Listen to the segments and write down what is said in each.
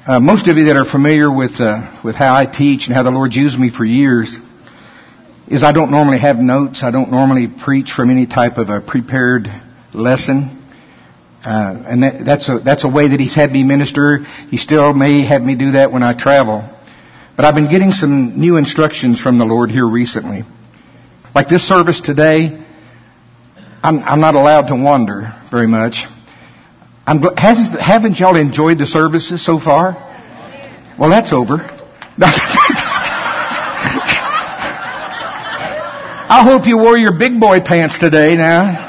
Most of you that are familiar with how I teach and how the Lord used me for years is I don't normally have notes. I don't normally preach from any type of a prepared lesson. And that's a way that He's had me minister. He still may have me do that when I travel. But I've been getting some new instructions from the Lord here recently. Like this service today, I'm not allowed to wander very much. Haven't y'all enjoyed the services so far? Well, that's over. I hope you wore your big boy pants today now.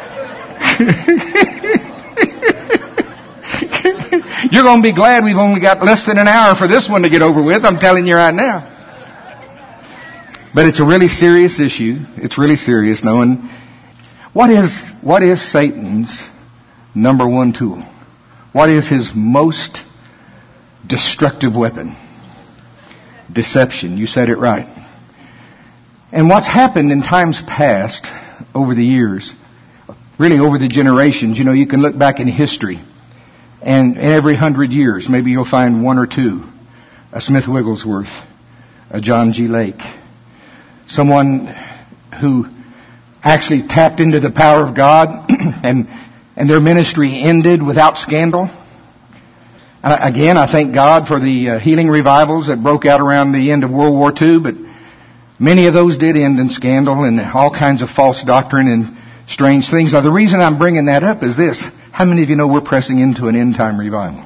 You're going to be glad we've only got less than an hour for this one to get over with. I'm telling you right now. But it's a really serious issue. It's really serious, knowing what is Satan's number one tool? What is his most destructive weapon? Deception. You said it right. And what's happened in times past, over the years, really over the generations, you can look back in history, and every 100 years, maybe you'll find one or two, a Smith Wigglesworth, a John G. Lake, someone who actually tapped into the power of God and their ministry ended without scandal. Again, I thank God for the healing revivals that broke out around the end of World War II, but many of those did end in scandal and all kinds of false doctrine and strange things. Now, the reason I'm bringing that up is this. How many of you know we're pressing into an end-time revival?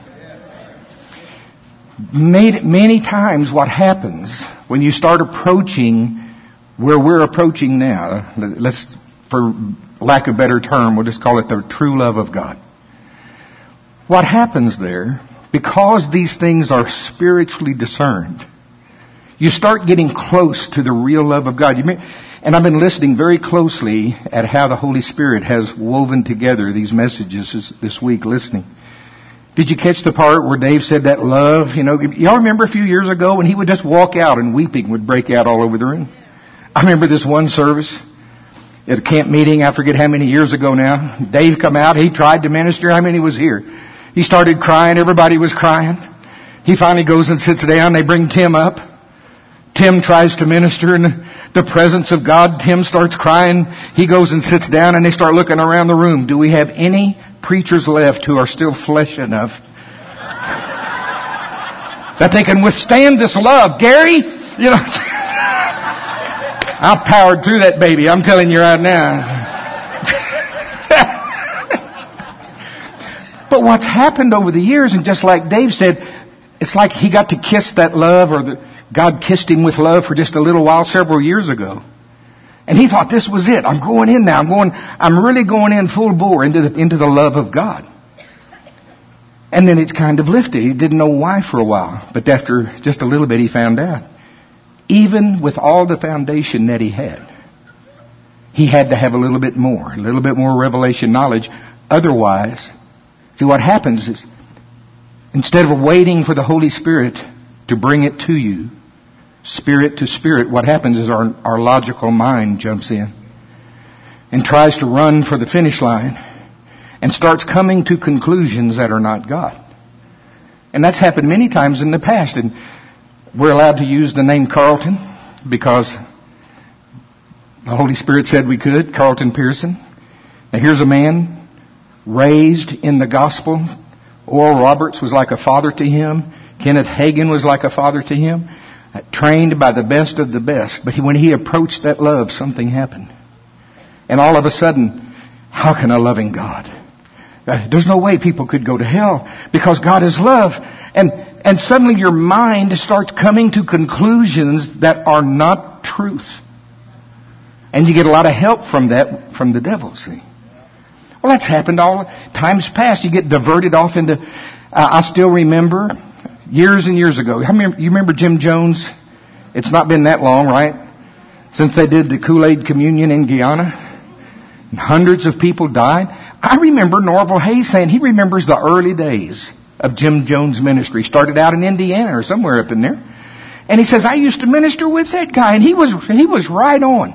Many times what happens when you start approaching where we're approaching now, let's, for lack of a better term, we'll just call it the true love of God. What happens there, because these things are spiritually discerned, you start getting close to the real love of God. And I've been listening very closely at how the Holy Spirit has woven together these messages this week, listening. Did you catch the part where Dave said that love? Y'all remember a few years ago when he would just walk out and weeping would break out all over the room? I remember this one service at a camp meeting, I forget how many years ago now. Dave come out, he tried to minister. How many was here? He started crying, everybody was crying. He finally goes and sits down, they bring Tim up. Tim tries to minister in the presence of God. Tim starts crying. He goes and sits down and they start looking around the room. Do we have any preachers left who are still flesh enough that they can withstand this love? Gary, I powered through that baby. I'm telling you right now. But what's happened over the years, and just like Dave said, it's like he got to kiss that love, or God kissed him with love for just a little while several years ago. And he thought this was it. I'm going in now. I'm really going in full bore into the love of God. And then it kind of lifted. He didn't know why for a while. But after just a little bit, he found out. Even with all the foundation that he had to have a little bit more revelation knowledge. Otherwise, see what happens is, instead of waiting for the Holy Spirit to bring it to you, spirit to spirit, what happens is our logical mind jumps in and tries to run for the finish line and starts coming to conclusions that are not God. And that's happened many times in the past. And we're allowed to use the name Carlton because the Holy Spirit said we could. Carlton Pearson. Now here's a man raised in the gospel. Oral Roberts was like a father to him. Kenneth Hagin was like a father to him. Trained by the best of the best. But when he approached that love, something happened. And all of a sudden, how can a loving God? There's no way people could go to hell because God is love. And suddenly your mind starts coming to conclusions that are not truth. And you get a lot of help from that, from the devil, see. Well, that's happened all times past. You get diverted off into, I still remember years and years ago. You remember Jim Jones? It's not been that long, right? Since they did the Kool-Aid communion in Guyana. And hundreds of people died. I remember Norval Hayes saying he remembers the early days of Jim Jones' ministry. Started out in Indiana or somewhere up in there. And he says, I used to minister with that guy, and he was right on.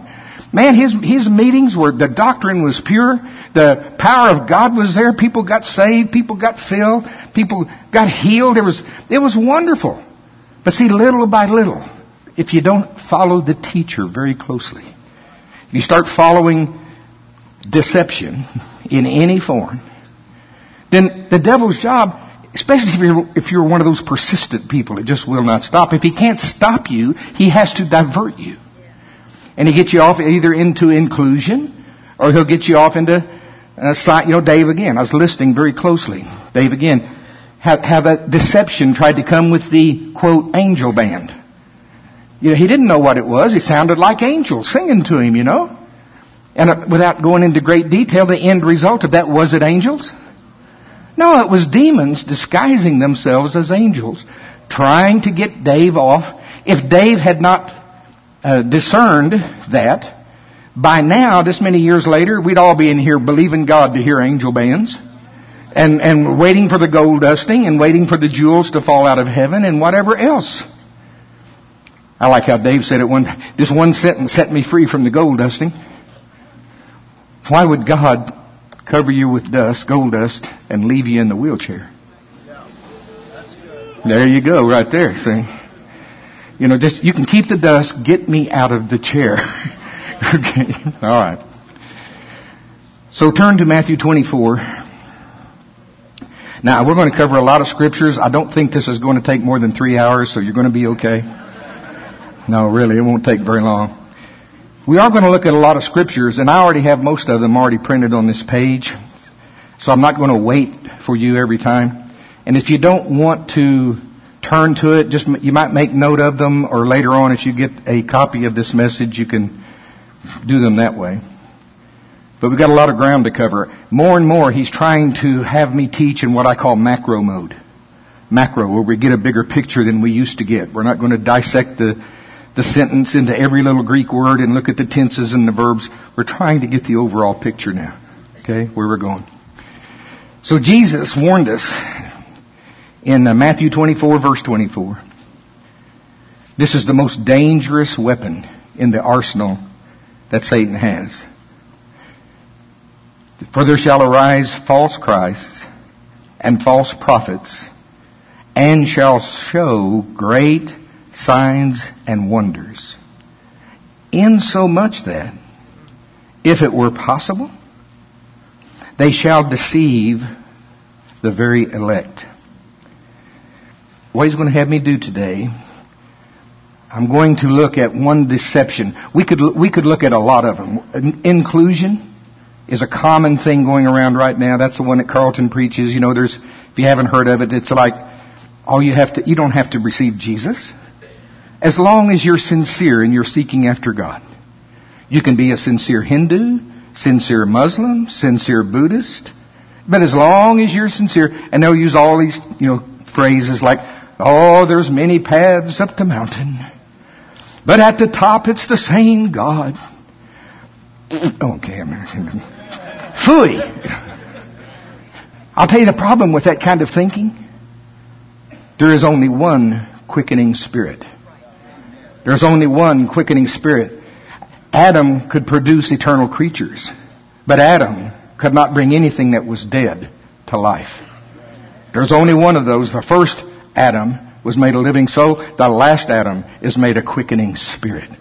Man, his meetings were, the doctrine was pure. The power of God was there. People got saved. People got filled. People got healed. It was wonderful. But see, little by little, if you don't follow the teacher very closely, if you start following deception in any form, then the devil's job, especially if you're one of those persistent people, it just will not stop. If he can't stop you, he has to divert you. And he gets you off either into inclusion, or he'll get you off into, Dave again. I was listening very closely. Dave again, have a deception tried to come with the, quote, angel band. He didn't know what it was. It sounded like angels singing to him, And without going into great detail, the end result of that, was it angels? No, it was demons disguising themselves as angels, trying to get Dave off. If Dave had not discerned that, by now, this many years later, we'd all be in here believing God to hear angel bands, and waiting for the gold dusting, and waiting for the jewels to fall out of heaven, and whatever else. I like how Dave said it this one sentence set me free from the gold dusting. Why would God cover you with dust, gold dust, and leave you in the wheelchair? There you go, right there. See, you can keep the dust. Get me out of the chair. Okay, all right. So turn to Matthew 24. Now we're going to cover a lot of scriptures. I don't think this is going to take more than 3 hours, so you're going to be okay. No, really, it won't take very long. We are going to look at a lot of scriptures, and I already have most of them already printed on this page. So I'm not going to wait for you every time. And if you don't want to turn to it, you might make note of them, or later on, if you get a copy of this message, you can do them that way. But we've got a lot of ground to cover. More and more, he's trying to have me teach in what I call macro mode. Macro, where we get a bigger picture than we used to get. We're not going to dissect the sentence into every little Greek word and look at the tenses and the verbs. We're trying to get the overall picture now. Okay, where we're going. So Jesus warned us in Matthew 24, verse 24. This is the most dangerous weapon in the arsenal that Satan has. For there shall arise false Christs and false prophets, and shall show great signs and wonders, insomuch that, if it were possible, they shall deceive the very elect. What he's going to have me do today, I'm going to look at one deception. We could look at a lot of them. Inclusion is a common thing going around right now. That's the one that Carlton preaches. If you haven't heard of it, it's like you don't have to receive Jesus. As long as you're sincere and you're seeking after God. You can be a sincere Hindu, sincere Muslim, sincere Buddhist. But as long as you're sincere, and they'll use all these, phrases like, oh, there's many paths up the mountain, but at the top it's the same God. Okay, phooey. I'll tell you the problem with that kind of thinking. There is only one quickening spirit. There's only one quickening spirit. Adam could produce eternal creatures, but Adam could not bring anything that was dead to life. There's only one of those. The first Adam was made a living soul. The last Adam is made a quickening spirit.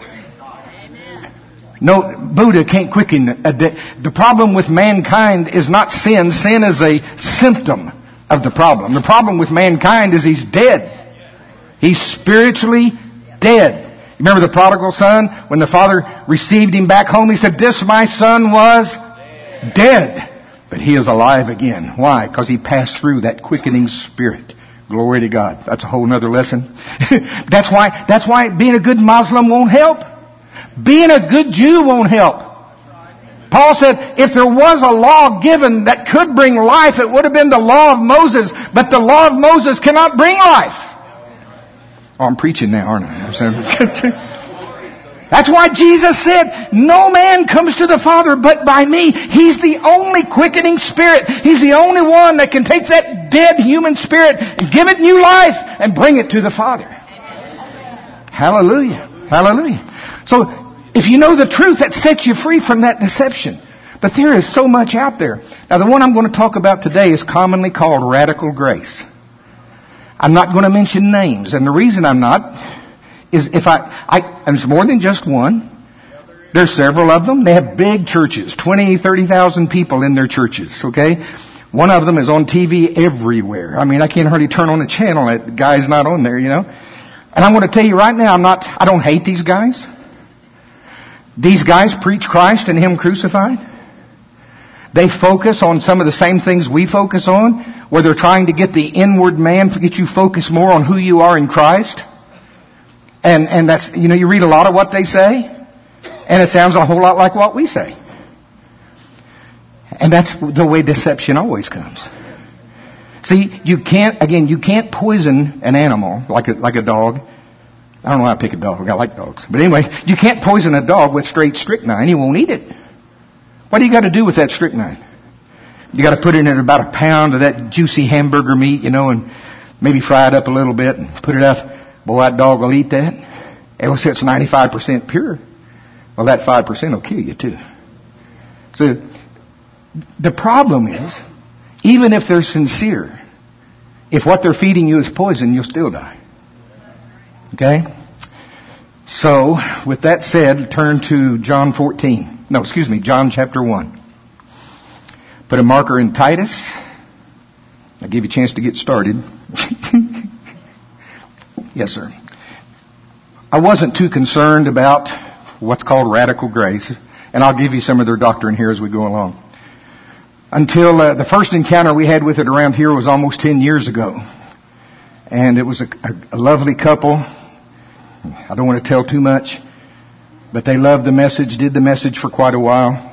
No, Buddha can't quicken a dead. The problem with mankind is not sin. Sin is a symptom of the problem. The problem with mankind is he's dead. He's spiritually dead. Remember the prodigal son? When the father received him back home, he said, "This my son was dead, but he is alive again." Why? Because he passed through that quickening spirit. Glory to God. That's a whole nother lesson. That's why being a good Muslim won't help. Being a good Jew won't help. Paul said, if there was a law given that could bring life, it would have been the law of Moses. But the law of Moses cannot bring life. Oh, I'm preaching now, aren't I? That's why Jesus said, no man comes to the Father but by me. He's the only quickening spirit. He's the only one that can take that dead human spirit and give it new life and bring it to the Father. Hallelujah. Hallelujah. So If you know the truth, that sets you free from that deception. But there is so much out there. Now, the one I'm going to talk about today is commonly called radical grace. I'm not going to mention names, and the reason I'm not is if and it's more than just one. There's several of them. They have big churches, 20, 30,000 people in their churches, okay? One of them is on TV everywhere. I mean, I can't hardly turn on a channel that the guy's not on there, you know? And I'm going to tell you right now, I don't hate these guys. These guys preach Christ and Him crucified. They focus on some of the same things we focus on, where they're trying to get the inward man, to get you focused more on who you are in Christ. And that's, you know, you read a lot of what they say, and it sounds a whole lot like what we say. And that's the way deception always comes. See, you can't poison an animal like a dog. I don't know why I pick a dog. I like dogs. But anyway, you can't poison a dog with straight strychnine. He won't eat it. What do you got to do with that strychnine? You got to put in about a pound of that juicy hamburger meat, you know, and maybe fry it up a little bit and put it up. Boy, that dog will eat that. It will say it's 95% pure. Well, that 5% will kill you too. So, the problem is, even if they're sincere, if what they're feeding you is poison, you'll still die. Okay? So, with that said, turn to John chapter 1. Put a marker in Titus. I'll give you a chance to get started. Yes, sir. I wasn't too concerned about what's called radical grace, and I'll give you some of their doctrine here as we go along. Until the first encounter we had with it around here was almost 10 years ago. And it was a lovely couple. I don't want to tell too much, but they loved the message, did the message for quite a while.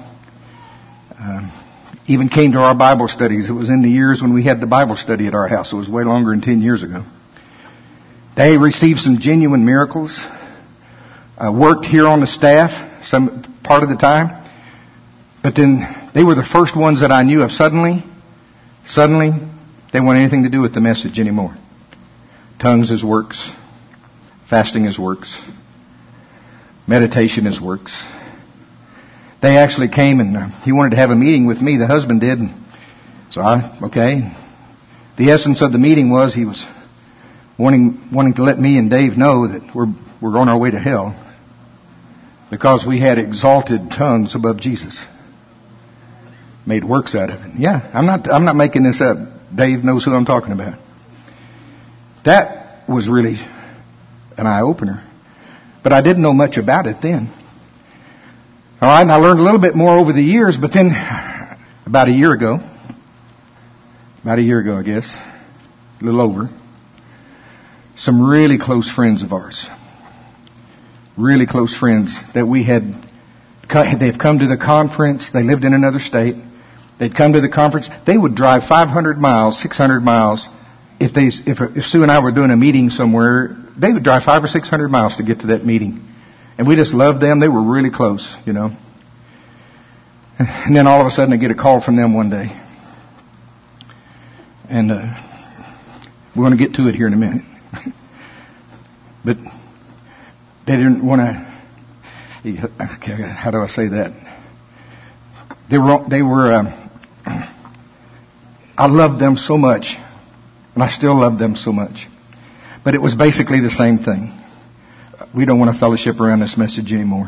Even came to our Bible studies. It was in the years when we had the Bible study at our house. It was way longer than 10 years ago. They received some genuine miracles. Worked here on the staff some part of the time. But then they were the first ones that I knew of suddenly, they want anything to do with the message anymore. Tongues is works. Fasting is works. Meditation is works. They actually came and he wanted to have a meeting with me. The husband did. So okay. The essence of the meeting was he was wanting to let me and Dave know that we're on our way to hell because we had exalted tongues above Jesus. Made works out of it. Yeah, I'm not making this up. Dave knows who I'm talking about. That was really an eye-opener. But I didn't know much about it then. All right, and I learned a little bit more over the years, but then about a year ago, I guess, a little over, some really close friends of ours, really close friends that we had, they've come to the conference, they lived in another state, they'd come to the conference, they would drive 500 miles, 600 miles, if Sue and I were doing a meeting somewhere, they would drive 500 or 600 miles to get to that meeting. And we just loved them. They were really close, you know. And then all of a sudden I get a call from them one day. And we're going to get to it here in a minute. But they didn't want to, how do I say that? They were I loved them so much. And I still love them so much. But it was basically the same thing. We don't want to fellowship around this message anymore.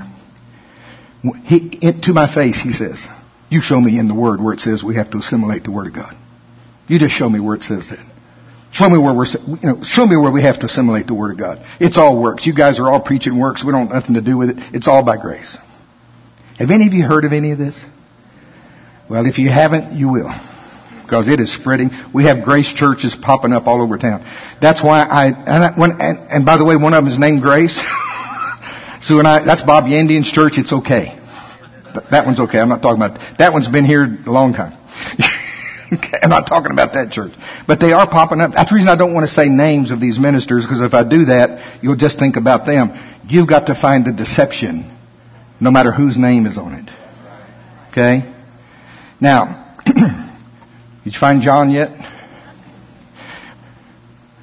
To my face, he says, you show me in the Word where it says we have to assimilate the Word of God. You just show me where it says that. Show me where we have to assimilate the Word of God. It's all works. You guys are all preaching works. We don't have nothing to do with it. It's all by grace. Have any of you heard of any of this? Well, if you haven't, you will. Because it is spreading. We have grace churches popping up all over town. That's why and by the way, one of them is named Grace. Sue and that's Bob Yandian's church. It's okay. That one's okay. I'm not talking about that one's been here a long time. Okay, I'm not talking about that church. But they are popping up. That's the reason I don't want to say names of these ministers, because if I do that, you'll just think about them. You've got to find the deception, no matter whose name is on it. Okay? Now, did you find John yet?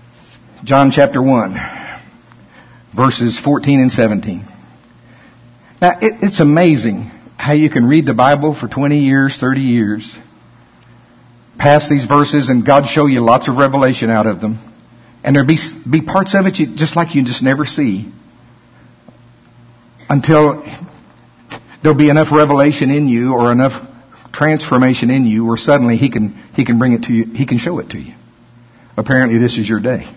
John chapter 1, verses 14 and 17. Now, it's amazing how you can read the Bible for 20 years, 30 years, pass these verses, and God show you lots of revelation out of them. And there be parts of it you just never see until there'll be enough revelation in you or enough transformation in you where suddenly He can bring it to you. He can show it to you. Apparently this is your day.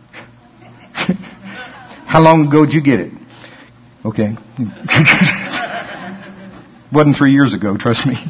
How long ago did you get it? Okay. Wasn't 3 years ago, trust me.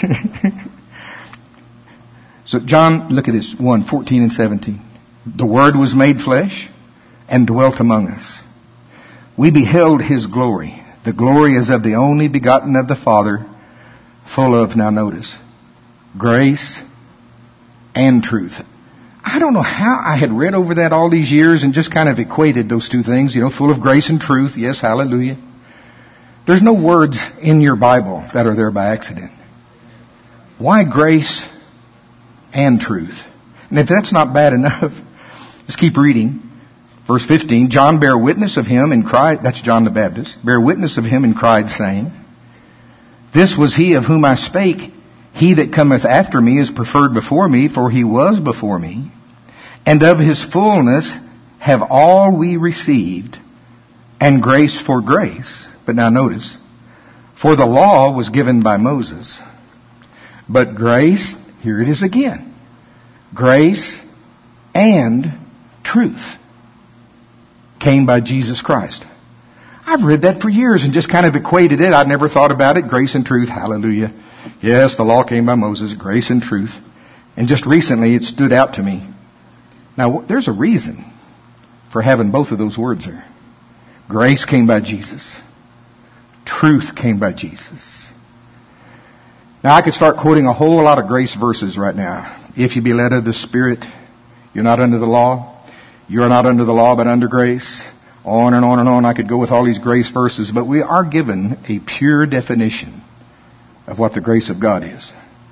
So John, look at this, 1:14 and 17. The Word was made flesh and dwelt among us. We beheld His glory. The glory is of the only begotten of the Father, full of, now notice, grace and truth. I don't know how I had read over that all these years and just kind of equated those two things, full of grace and truth. Yes, hallelujah. There's no words in your Bible that are there by accident. Why grace and truth? And if that's not bad enough, let's keep reading. Verse 15, John bare witness of Him and cried, that's John the Baptist, bare witness of Him and cried, saying, This was He of whom I spake. He that cometh after me is preferred before me, for He was before me. And of His fullness have all we received, and grace for grace. But now notice, for the law was given by Moses, but grace, here it is again, grace and truth came by Jesus Christ. I've read that for years and just kind of equated it. I'd never thought about it. Grace and truth, hallelujah. Yes, the law came by Moses, grace and truth. And just recently it stood out to me. Now, there's a reason for having both of those words there. Grace came by Jesus. Truth came by Jesus. Now, I could start quoting a whole lot of grace verses right now. If you be led of the Spirit, you're not under the law. You're not under the law, but under grace. On and on and on. I could go with all these grace verses, but we are given a pure definition of what the grace of God is.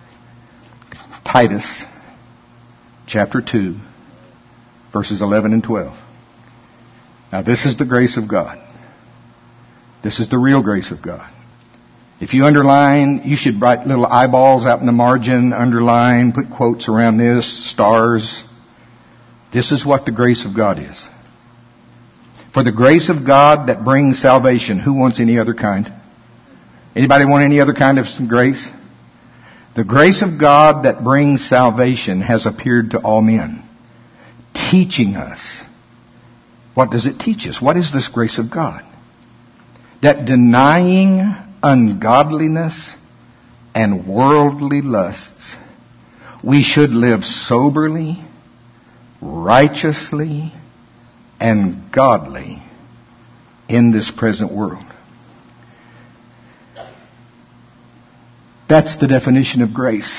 Titus chapter 2, verses 11 and 12. Now, this is the grace of God. This is the real grace of God. If you underline, you should write little eyeballs out in the margin, underline, put quotes around this, stars. This is what the grace of God is. For the grace of God that brings salvation. Who wants any other kind? Anybody want any other kind of grace? The grace of God that brings salvation has appeared to all men, teaching us. What does it teach us? What is this grace of God? That denying ungodliness and worldly lusts, we should live soberly, righteously, and godly in this present world. That's the definition of grace.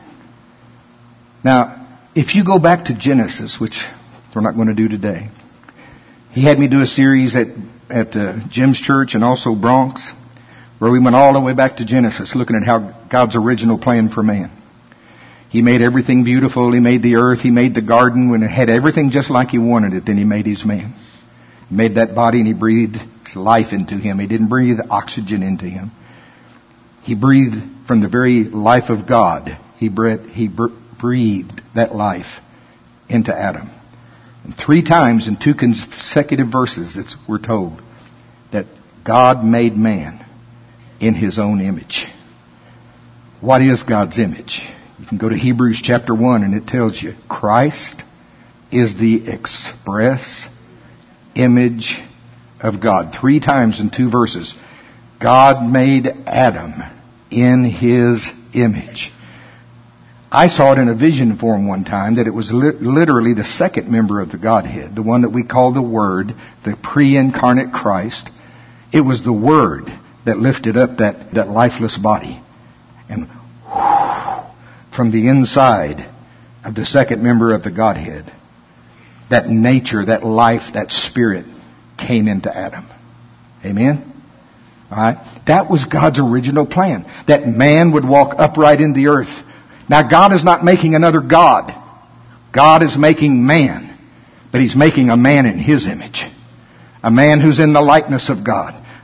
Now, if you go back to Genesis, which we're not going to do today, he had me do a series at Jim's church and also Bronx, where we went all the way back to Genesis, looking at how God's original plan for man. He made everything beautiful. He made the earth. He made the garden when it had everything just like He wanted it. Then He made His man. He made that body and He breathed life into him. He didn't breathe oxygen into him. He breathed from the very life of God. He breathed that life into Adam. And 3 times in 2 consecutive verses, we're told that God made man in His own image. What is God's image? You can go to Hebrews chapter 1 and it tells you Christ is the express image of God. 3 times in 2 verses. God made Adam in His image. I saw it in a vision form one time that it was literally the second member of the Godhead, the one that we call the Word, the pre-incarnate Christ. It was the Word that lifted up that lifeless body. And from the inside of the second member of the Godhead, that nature, that life, that spirit came into Adam. Amen? All right? That was God's original plan. That man would walk upright in the earth. Now, God is not making another God. God is making man. But He's making a man in His image. A man who's in the likeness of God.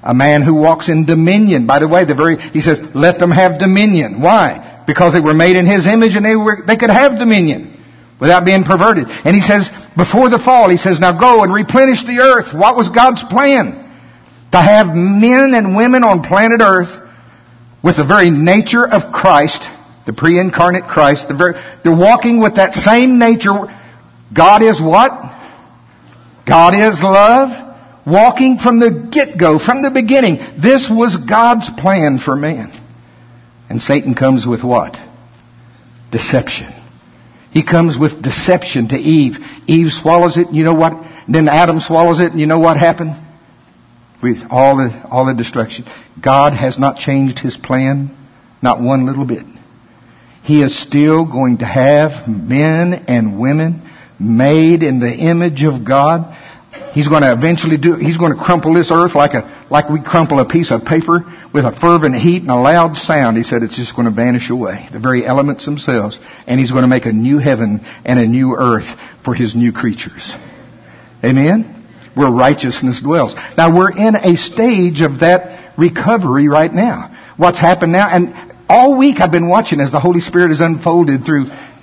A man who walks in dominion. By the way, he says, let them have dominion. Why? Because they were made in His image and they could have dominion without being perverted. And He says, before the fall, He says, now go and replenish the earth. What was God's plan? To have men and women on planet earth with the very nature of Christ, the pre-incarnate Christ. They're walking with that same nature. God is what? God is love. Walking from the get-go, from the beginning. This was God's plan for man. And Satan comes with what? Deception. He comes with deception to Eve. Eve swallows it, and you know what? Then Adam swallows it, and you know what happened? All the destruction. God has not changed His plan, not one little bit. He is still going to have men and women made in the image of God. He's going to eventually He's going to crumple this earth like we crumple a piece of paper with a fervent heat and a loud sound. He said it's just going to vanish away. The very elements themselves. And He's going to make a new heaven and a new earth for His new creatures. Amen? Where righteousness dwells. Now we're in a stage of that recovery right now. What's happened now? And all week I've been watching as the Holy Spirit is unfolded through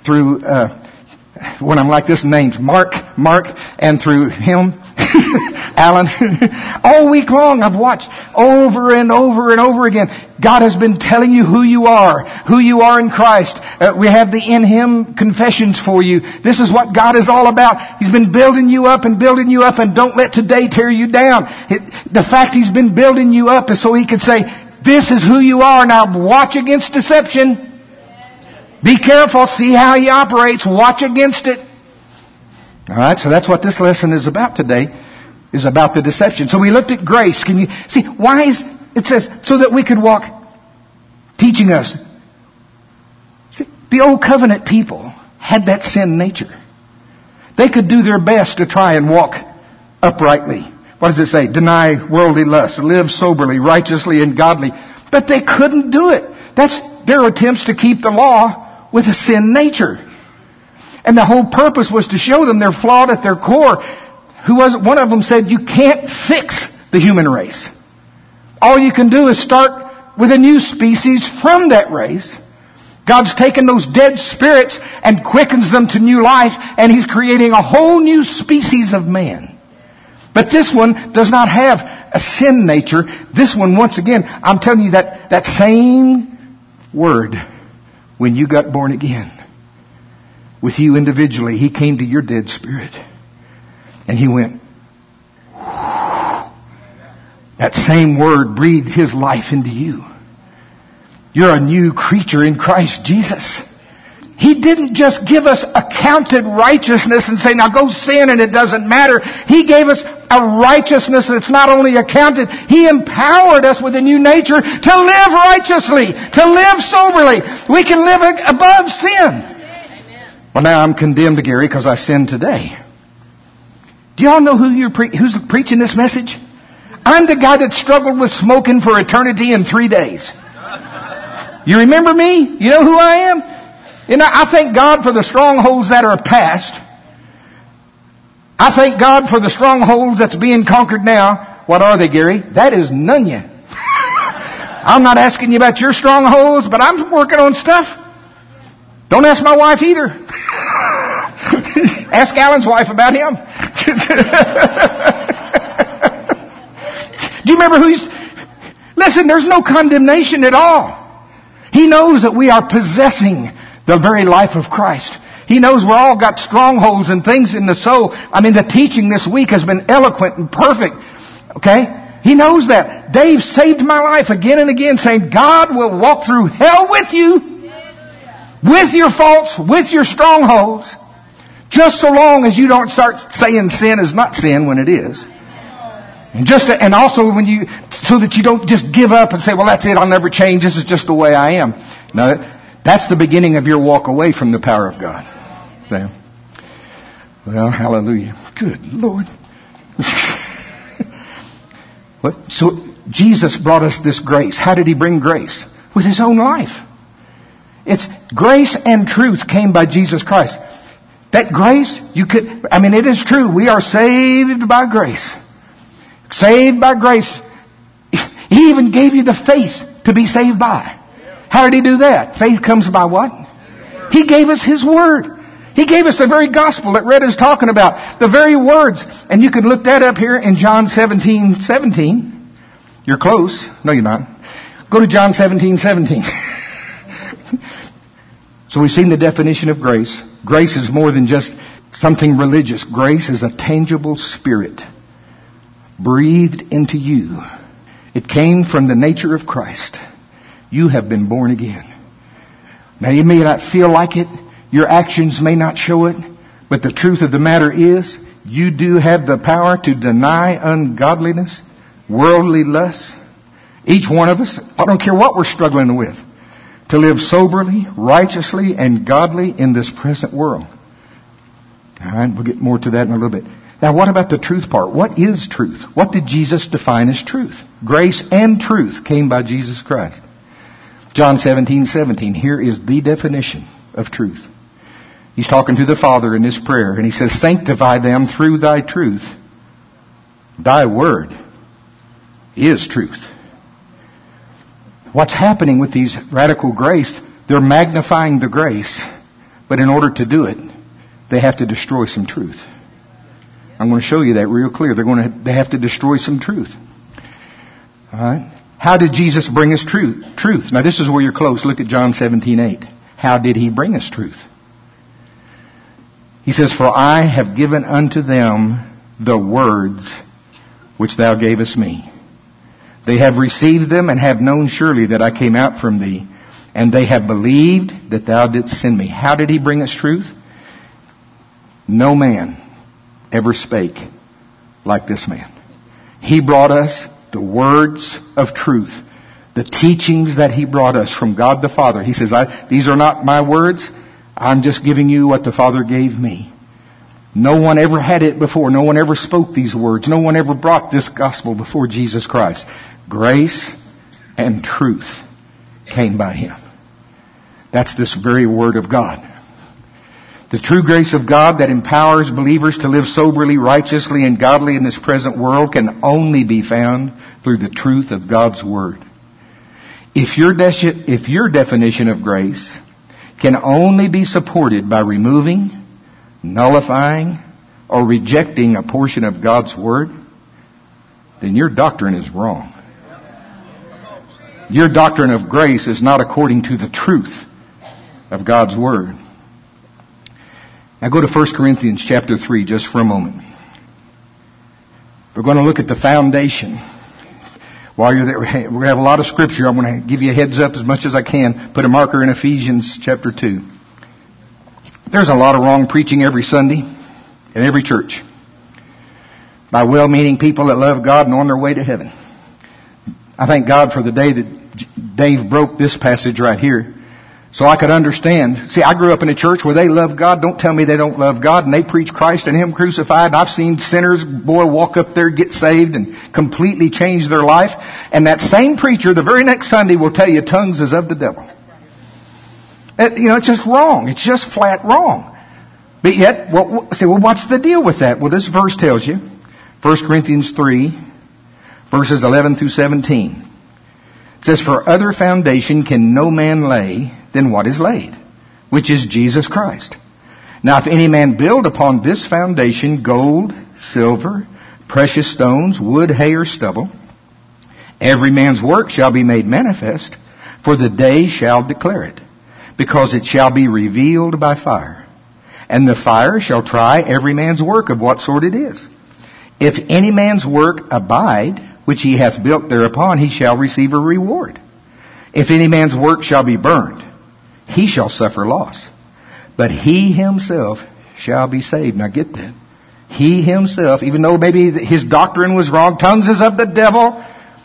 when I'm like this, names Mark, and through him, Alan. All week long I've watched over and over and over again. God has been telling you who you are in Christ. We have the In Him confessions for you. This is what God is all about. He's been building you up, and don't let today tear you down. The fact He's been building you up is so He could say, this is who you are. Now watch against deception. Be careful. See how He operates. Watch against it. All right. So that's what this lesson is about today, is about the deception. So we looked at grace. Can you see why it says so that we could walk, teaching us. See, the old covenant people had that sin nature. They could do their best to try and walk uprightly. What does it say? Deny worldly lust, live soberly, righteously, and godly. But they couldn't do it. That's their attempts to keep the law with a sin nature. And the whole purpose was to show them they're flawed at their core. One of them said, you can't fix the human race. All you can do is start with a new species from that race. God's taken those dead spirits and quickens them to new life, and He's creating a whole new species of man. But this one does not have a sin nature. This one, once again, I'm telling you that same word, when you got born again, with you individually, He came to your dead spirit. And He went, that same word breathed His life into you. You're a new creature in Christ Jesus. He didn't just give us accounted righteousness and say, now go sin and it doesn't matter. He gave us a righteousness that's not only accounted, He empowered us with a new nature to live righteously, to live soberly. We can live above sin. Well, now I'm condemned, Gary, because I sinned today. Do y'all know who's preaching this message? I'm the guy that struggled with smoking for eternity in 3 days. You remember me? You know who I am? You know, I thank God for the strongholds that are past. I thank God for the strongholds that's being conquered now. What are they, Gary? That is Nunya. I'm not asking you about your strongholds, but I'm working on stuff. Don't ask my wife either. Ask Alan's wife about him. Do you remember listen, there's no condemnation at all. He knows that we are possessing the very life of Christ. He knows we're all got strongholds and things in the soul. I mean, the teaching this week has been eloquent and perfect. Okay? He knows that. Dave saved my life again and again, saying, God will walk through hell with you. With your faults, with your strongholds. Just so long as you don't start saying sin is not sin when it is. And also so that you don't just give up and say, well, that's it, I'll never change, this is just the way I am. No, that's the beginning of your walk away from the power of God. Well, hallelujah. Good Lord. So Jesus brought us this grace. How did He bring grace? With His own life. It's grace and truth came by Jesus Christ. That grace, it is true. We are saved by grace. Saved by grace. He even gave you the faith to be saved by. How did He do that? Faith comes by what? He gave us His Word. He gave us the very gospel that Red is talking about. The very words. And you can look that up here in John 17:17. You're close. No, you're not. Go to John 17:17. So we've seen the definition of grace. Grace is more than just something religious. Grace is a tangible spirit breathed into you. It came from the nature of Christ. You have been born again. Now you may not feel like it. Your actions may not show it. But the truth of the matter is, you do have the power to deny ungodliness, worldly lust. Each one of us, I don't care what we're struggling with, to live soberly, righteously, and godly in this present world. All right, we'll get more to that in a little bit. Now, what about the truth part? What is truth? What did Jesus define as truth? Grace and truth came by Jesus Christ. John 17:17. Here is the definition of truth. He's talking to the Father in His prayer, and He says, "Sanctify them through Thy truth. Thy word is truth." What's happening with these radical grace, they're magnifying the grace, but in order to do it, they have to destroy some truth. I'm going to show you that real clear. They have to destroy some truth. All right? How did Jesus bring us truth? Now this is where you're close. Look at John 17:8. How did He bring us truth? He says, "For I have given unto them the words which Thou gavest me. They have received them and have known surely that I came out from Thee, and they have believed that Thou didst send me." How did He bring us truth? No man ever spake like this man. He brought us the words of truth, the teachings that He brought us from God the Father. He says, "These are not my words. I'm just giving you what the Father gave me." No one ever had it before. No one ever spoke these words. No one ever brought this gospel before Jesus Christ. Grace and truth came by Him. That's this very Word of God. The true grace of God that empowers believers to live soberly, righteously, and godly in this present world can only be found through the truth of God's Word. If your definition of grace can only be supported by removing, nullifying, or rejecting a portion of God's Word, then your doctrine is wrong. Your doctrine of grace is not according to the truth of God's Word. Now go to 1 Corinthians chapter 3 just for a moment. We're going to look at the foundation. While you're there, we're going to have a lot of scripture. I'm going to give you a heads up as much as I can. Put a marker in Ephesians chapter 2. There's a lot of wrong preaching every Sunday in every church by well-meaning people that love God and on their way to heaven. I thank God for the day that Dave broke this passage right here so I could understand. See, I grew up in a church where they love God. Don't tell me they don't love God. And they preach Christ and Him crucified. And I've seen sinners, walk up there, get saved, and completely change their life. And that same preacher, the very next Sunday, will tell you tongues is of the devil. It's just wrong. It's just flat wrong. But yet, what's the deal with that? Well, this verse tells you, 1 Corinthians 3, verses 11 through 17. It says, "For other foundation can no man lay than what is laid, which is Jesus Christ. Now if any man build upon this foundation gold, silver, precious stones, wood, hay, or stubble, every man's work shall be made manifest, for the day shall declare it, because it shall be revealed by fire. And the fire shall try every man's work of what sort it is. If any man's work abide, which he hath built thereupon, he shall receive a reward. If any man's work shall be burned, he shall suffer loss. But he himself shall be saved." Now get that. He himself, even though maybe his doctrine was wrong, tongues is of the devil,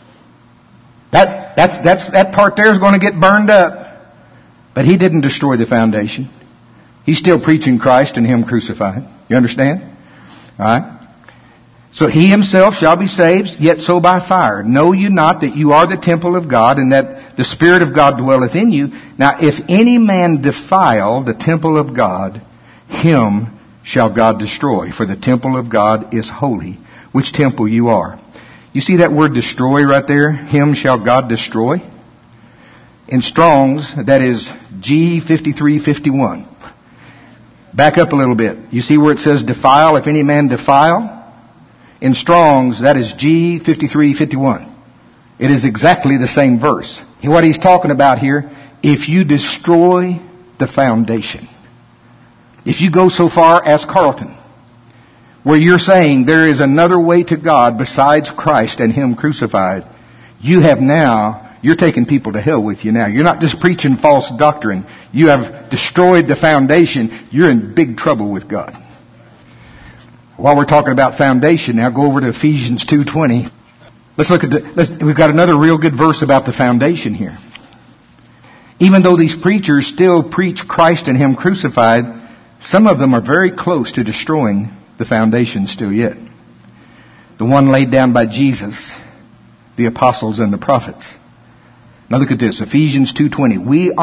that part there is going to get burned up. But he didn't destroy the foundation. He's still preaching Christ and Him crucified. You understand? All right. So he himself shall be saved, yet so by fire. Know you not that you are the temple of God, and that the Spirit of God dwelleth in you? Now if any man defile the temple of God, him shall God destroy. For the temple of God is holy, which temple you are. You see that word destroy right there? Him shall God destroy. In Strong's, that is G5351. Back up a little bit. You see where it says defile, if any man defile? In Strong's, that is G5351. It is exactly the same verse. What he's talking about here, if you destroy the foundation. If you go so far as Carlton, where you're saying there is another way to God besides Christ and Him crucified, you're taking people to hell with you now. You're not just preaching false doctrine. You have destroyed the foundation. You're in big trouble with God. While we're talking about foundation, now go over to Ephesians 2:20. We've got another real good verse about the foundation here. Even though these preachers still preach Christ and Him crucified, some of them are very close to destroying the foundation still yet. The one laid down by Jesus, the apostles and the prophets. Now look at this, Ephesians 2:20.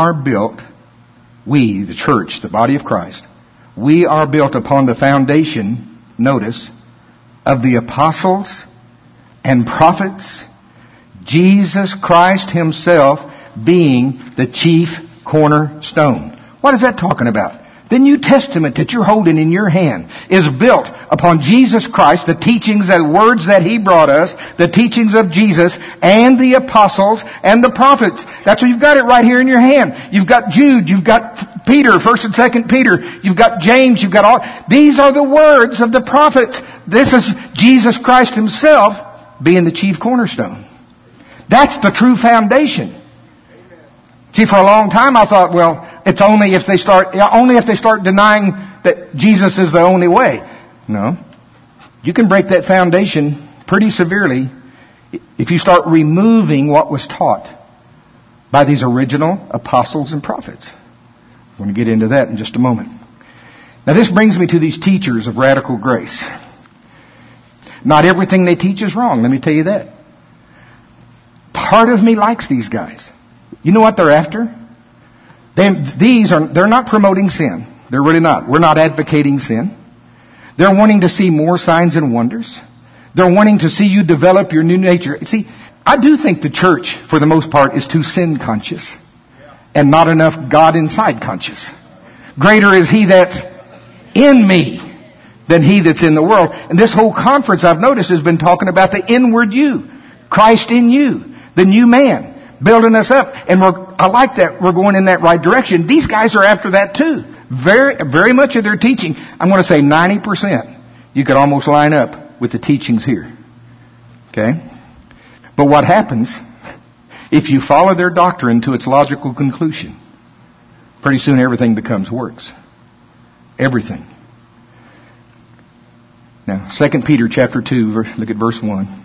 We, the church, the body of Christ, we are built upon the foundation, notice, of the apostles and prophets, Jesus Christ Himself being the chief cornerstone. What is that talking about? The New Testament that you're holding in your hand is built upon Jesus Christ, the teachings and words that He brought us, the teachings of Jesus and the apostles and the prophets. That's what you've got it right here in your hand. You've got Jude, you've got Peter, 1st and 2nd Peter, you've got James, you've got all. These are the words of the prophets. This is Jesus Christ Himself being the chief cornerstone. That's the true foundation. See, for a long time I thought, well, it's only if they start denying that Jesus is the only way. No. You can break that foundation pretty severely if you start removing what was taught by these original apostles and prophets. I'm going to get into that in just a moment. Now this brings me to these teachers of radical grace. Not everything they teach is wrong, let me tell you that. Part of me likes these guys. You know what they're after? They're not promoting sin. They're really not. We're not advocating sin. They're wanting to see more signs and wonders. They're wanting to see you develop your new nature. See, I do think the church, for the most part, is too sin conscious and not enough God inside conscious. Greater is He that's in me than he that's in the world. And this whole conference, I've noticed, has been talking about the inward you. Christ in you. The new man. Building us up. And I like that. We're going in that right direction. These guys are after that too. Very, very much of their teaching, I'm going to say 90%, you could almost line up with the teachings here. Okay? But what happens if you follow their doctrine to its logical conclusion? Pretty soon everything becomes works. Everything. Now, 2 Peter chapter 2, look at verse 1.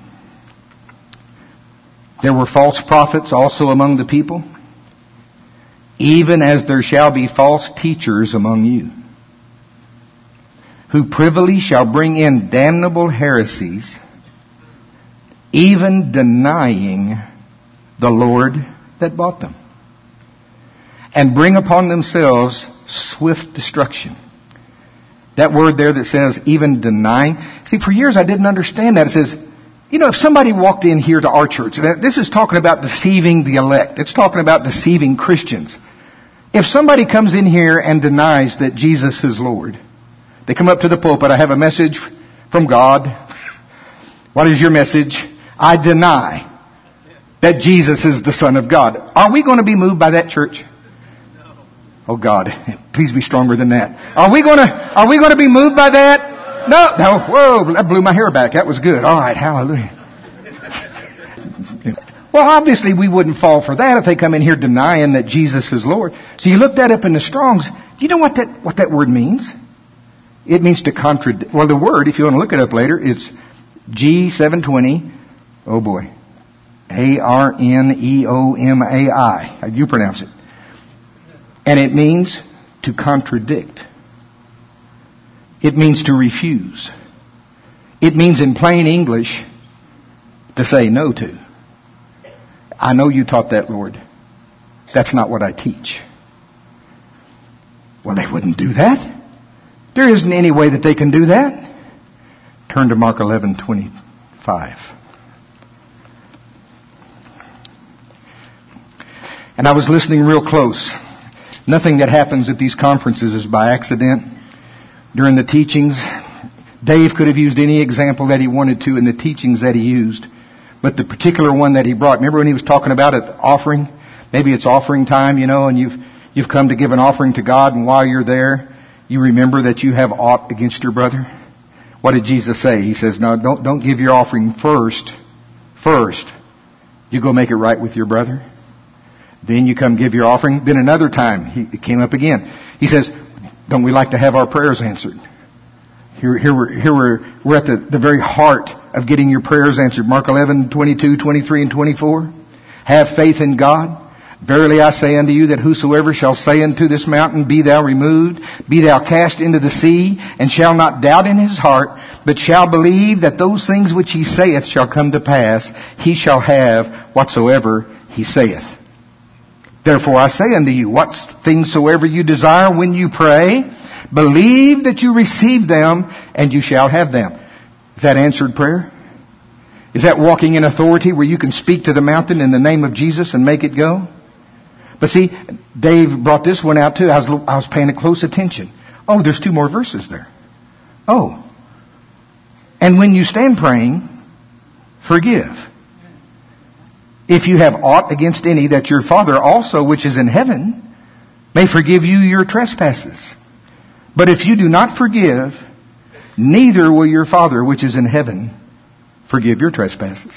There were false prophets also among the people, even as there shall be false teachers among you, who privily shall bring in damnable heresies, even denying the Lord that bought them, and bring upon themselves swift destruction. That word there that says even denying. See, for years I didn't understand that. It says, you know, if somebody walked in here to our church, this is talking about deceiving the elect. It's talking about deceiving Christians. If somebody comes in here and denies that Jesus is Lord, they come up to the pulpit, I have a message from God. What is your message? I deny that Jesus is the Son of God. Are we going to be moved by that, church? Oh God, please be stronger than that. Are we going to be moved by that? No, whoa, that blew my hair back. That was good. All right, hallelujah. Well, obviously we wouldn't fall for that if they come in here denying that Jesus is Lord. So you look that up in the Strong's. You know what that word means? It means to contradict. Well, the word, if you want to look it up later, it's G720. Oh boy. Arneomai. How do you pronounce it? And it means to contradict. It means to refuse. It means in plain English to say no to. I know you taught that, Lord. That's not what I teach. Well, they wouldn't do that. There isn't any way that they can do that. Turn to Mark 11:25. And I was listening real close. Nothing that happens at these conferences is by accident. During the teachings, Dave could have used any example that he wanted to in the teachings that he used. But the particular one that he brought, remember when he was talking about it, offering? Maybe it's offering time, and you've come to give an offering to God, and while you're there, you remember that you have aught against your brother. What did Jesus say? He says, no, don't give your offering first. First, you go make it right with your brother. Then you come give your offering. Then another time, it came up again. He says, don't we like to have our prayers answered? Here we're at the very heart of getting your prayers answered. Mark 11, 22, 23, and 24. Have faith in God. Verily I say unto you that whosoever shall say unto this mountain, be thou removed, be thou cast into the sea, and shall not doubt in his heart, but shall believe that those things which he saith shall come to pass, he shall have whatsoever he saith. Therefore I say unto you, what things soever you desire when you pray, believe that you receive them, and you shall have them. Is that answered prayer? Is that walking in authority where you can speak to the mountain in the name of Jesus and make it go? But see, Dave brought this one out too. I was paying a close attention. Oh, there's 2 more verses there. Oh. And when you stand praying, forgive. If you have aught against any, that your Father also which is in heaven may forgive you your trespasses. But if you do not forgive, neither will your Father which is in heaven forgive your trespasses.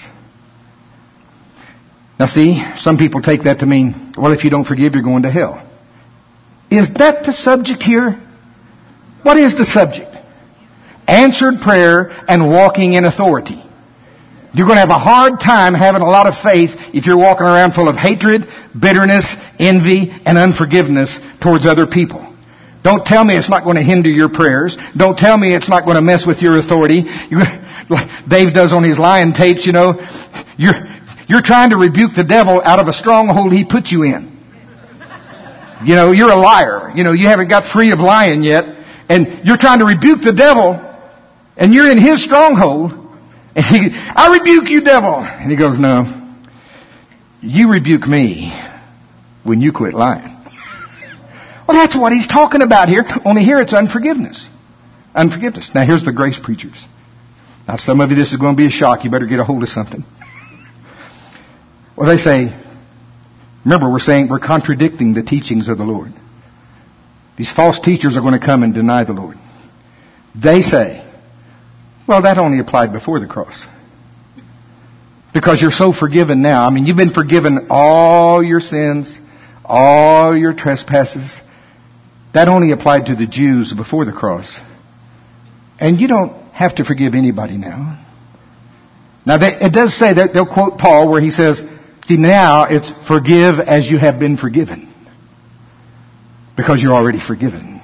Now see, some people take that to mean, well, if you don't forgive, you're going to hell. Is that the subject here? What is the subject? Answered prayer and walking in authority. You're going to have a hard time having a lot of faith if you're walking around full of hatred, bitterness, envy, and unforgiveness towards other people. Don't tell me it's not going to hinder your prayers. Don't tell me it's not going to mess with your authority. Like Dave does on his lion tapes, You're trying to rebuke the devil out of a stronghold he put you in. You're a liar. You haven't got free of lying yet. And you're trying to rebuke the devil. And you're in his stronghold. And I rebuke you, devil. And he goes, no. You rebuke me when you quit lying. Well, that's what he's talking about here. Only here it's unforgiveness. Unforgiveness. Now here's the grace preachers. Now some of you, this is going to be a shock. You better get a hold of something. Well, they say, remember we're contradicting the teachings of the Lord. These false teachers are going to come and deny the Lord. They say, well, that only applied before the cross. Because you're so forgiven now. You've been forgiven all your sins, all your trespasses. That only applied to the Jews before the cross. And you don't have to forgive anybody now. Now, it does say that they'll quote Paul where he says, see, now it's forgive as you have been forgiven. Because you're already forgiven.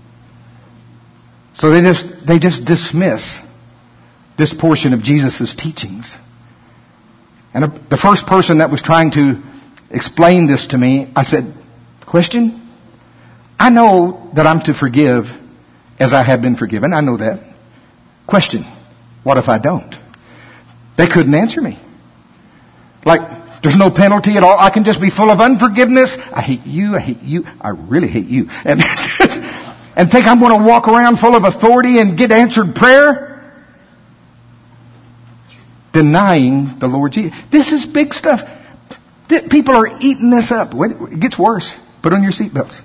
So they just dismiss this portion of Jesus' teachings. And the first person that was trying to explain this to me, I said, question? I know that I'm to forgive as I have been forgiven. I know that. Question, what if I don't? They couldn't answer me. Like, there's no penalty at all. I can just be full of unforgiveness. I hate you. I really hate you. And think I'm going to walk around full of authority and get answered prayer? Denying the Lord Jesus. This is big stuff. People are eating this up. It gets worse. Put on your seatbelts.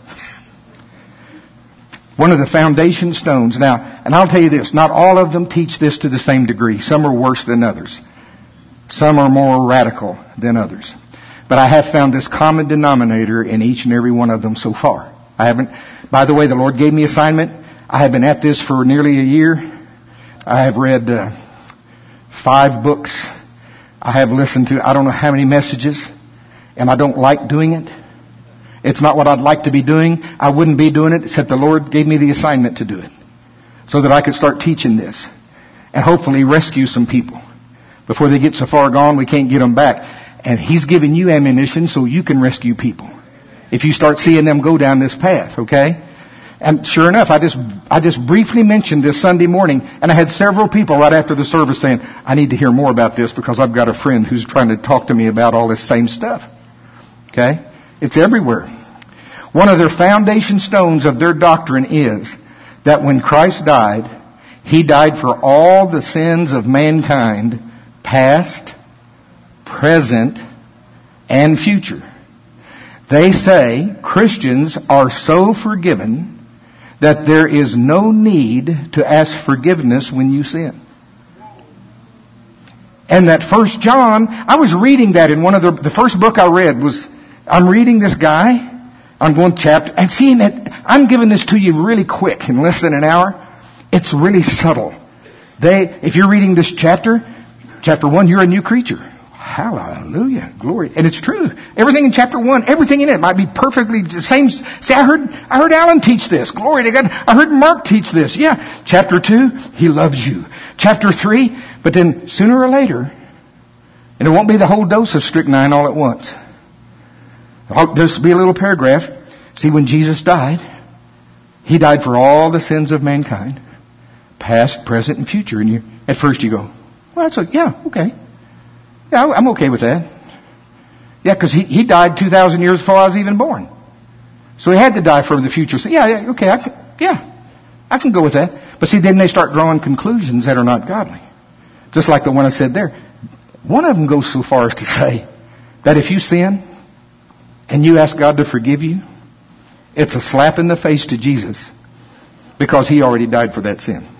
One of the foundation stones. Now, and I'll tell you this, not all of them teach this to the same degree. Some are worse than others. Some are more radical than others. But I have found this common denominator in each and every one of them so far. By the way, the Lord gave me assignment. I have been at this for nearly a year. I have read 5 books. I have listened to I don't know how many messages. And I don't like doing it. It's not what I'd like to be doing. I wouldn't be doing it except the Lord gave me the assignment to do it. So that I could start teaching this. And hopefully rescue some people. Before they get so far gone, we can't get them back. And He's giving you ammunition so you can rescue people. If you start seeing them go down this path, okay? And sure enough, I just briefly mentioned this Sunday morning, and I had several people right after the service saying, I need to hear more about this because I've got a friend who's trying to talk to me about all this same stuff. Okay? It's everywhere. One of their foundation stones of their doctrine is that when Christ died, He died for all the sins of mankind, past, present, and future. They say Christians are so forgiven that there is no need to ask forgiveness when you sin. And that 1 John, I was reading that in one of the first book I read was, I'm reading this guy, I'm going chapter, and seeing it, I'm giving this to you really quick, in less than an hour. It's really subtle. If you're reading this chapter 1, you're a new creature. Hallelujah. Glory. And it's true. Everything in chapter 1, everything in it might be perfectly the same. See, I heard Alan teach this. Glory to God. I heard Mark teach this. Yeah. Chapter 2, He loves you. Chapter 3, but then sooner or later, and it won't be the whole dose of strychnine all at once. There'll be a little paragraph. See, when Jesus died, He died for all the sins of mankind, past, present, and future. And at first you go, well, yeah, okay. Yeah, I'm okay with that. Yeah, because he died 2,000 years before I was even born. So He had to die for the future. So yeah, okay, I can go with that. But see, then they start drawing conclusions that are not godly. Just like the one I said there. One of them goes so far as to say that if you sin and you ask God to forgive you, it's a slap in the face to Jesus because He already died for that sin.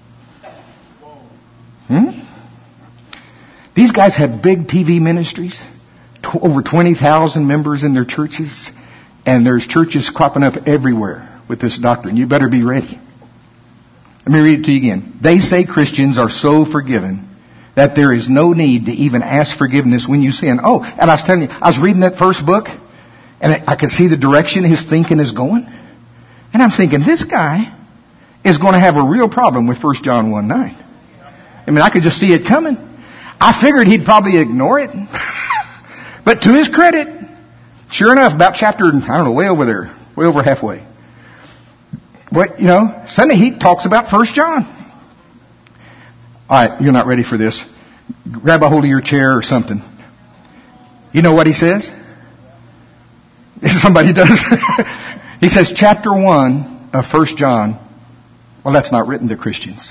These guys have big TV ministries, over 20,000 members in their churches, and there's churches cropping up everywhere with this doctrine. You better be ready. Let me read it to you again. They say Christians are so forgiven that there is no need to even ask forgiveness when you sin. Oh, and I was telling you, I was reading that first book, and I could see the direction his thinking is going. And I'm thinking, this guy is going to have a real problem with 1 John 1:9. I mean, I could just see it coming. I figured he'd probably ignore it. But to his credit, sure enough, about chapter, way over there, way over halfway. But, Sunday he talks about 1 John. All right, you're not ready for this. Grab a hold of your chair or something. You know what he says? Somebody does. He says, chapter 1 of 1 John, well, that's not written to Christians.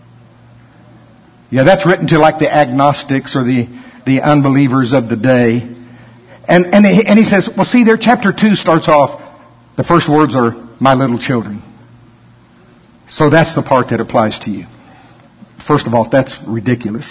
Yeah, that's written to like the agnostics or the unbelievers of the day. And he says, well, see there, chapter 2 starts off, the first words are, my little children. So that's the part that applies to you. First of all, that's ridiculous.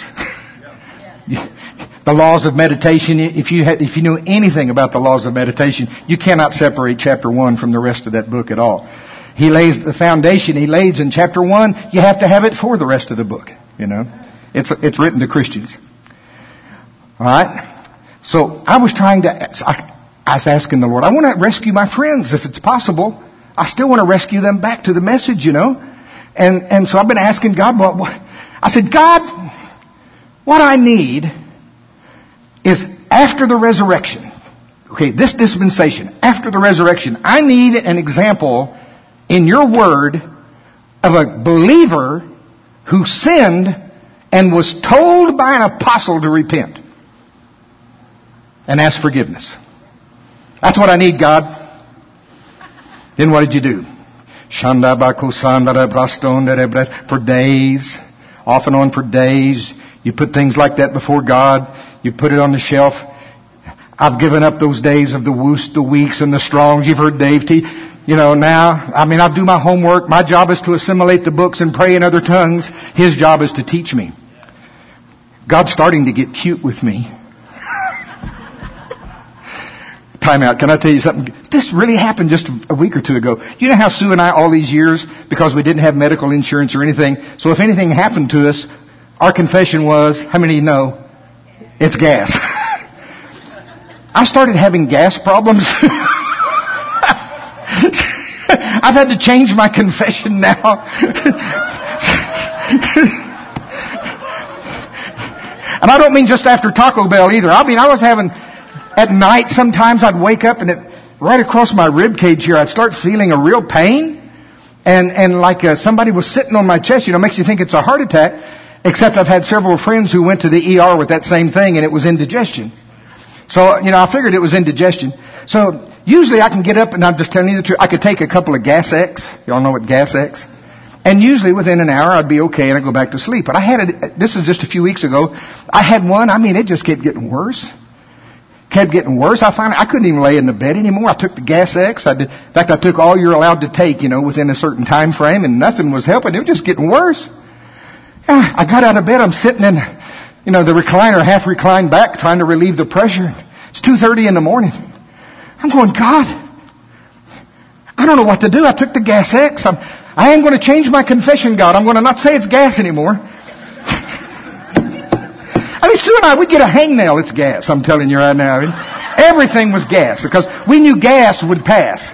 The laws of meditation, if you knew anything about the laws of meditation, you cannot separate chapter 1 from the rest of that book at all. He lays the foundation he lays in chapter 1, you have to have it for the rest of the book, It's written to Christians. All right? So I was I was asking the Lord, I want to rescue my friends if it's possible. I still want to rescue them back to the message, And so I've been asking God, I said, God, what I need is after the resurrection. Okay, this dispensation, after the resurrection, I need an example in your word of a believer who sinned and was told by an apostle to repent and ask forgiveness. That's what I need, God. Then what did you do? For days, off and on for days, you put things like that before God. You put it on the shelf. I've given up those days of the Woos, the Weeks, and the Strongs. You've heard Dave teach. Now, I do my homework. My job is to assimilate the books and pray in other tongues. His job is to teach me. God's starting to get cute with me. Time out. Can I tell you something? This really happened just a week or two ago. You know how Sue and I, all these years, because we didn't have medical insurance or anything, so if anything happened to us, our confession was, how many know? It's gas. I started having gas problems. I've had to change my confession now. And I don't mean just after Taco Bell either. I was having, at night sometimes I'd wake up and right across my rib cage here I'd start feeling a real pain. And like somebody was sitting on my chest, makes you think it's a heart attack. Except I've had several friends who went to the ER with that same thing and it was indigestion. So, I figured it was indigestion. So usually I can get up, and I'm just telling you the truth, I could take a couple of Gas X. Y'all know what Gas X? And usually within an hour I'd be okay and I'd go back to sleep. But I had it, this is just a few weeks ago, I had one, it just kept getting worse. Kept getting worse. I couldn't even lay in the bed anymore. I took the Gas X. In fact, I took all you're allowed to take, within a certain time frame, and nothing was helping. It was just getting worse. I got out of bed. I'm sitting in, the recliner, half reclined back, trying to relieve the pressure. It's 2:30 in the morning. I'm going, God, I don't know what to do. I took the Gas X. I am going to change my confession, God. I'm going to not say it's gas anymore. Sue and I, we'd get a hangnail. It's gas. I'm telling you right now. Everything was gas because we knew gas would pass.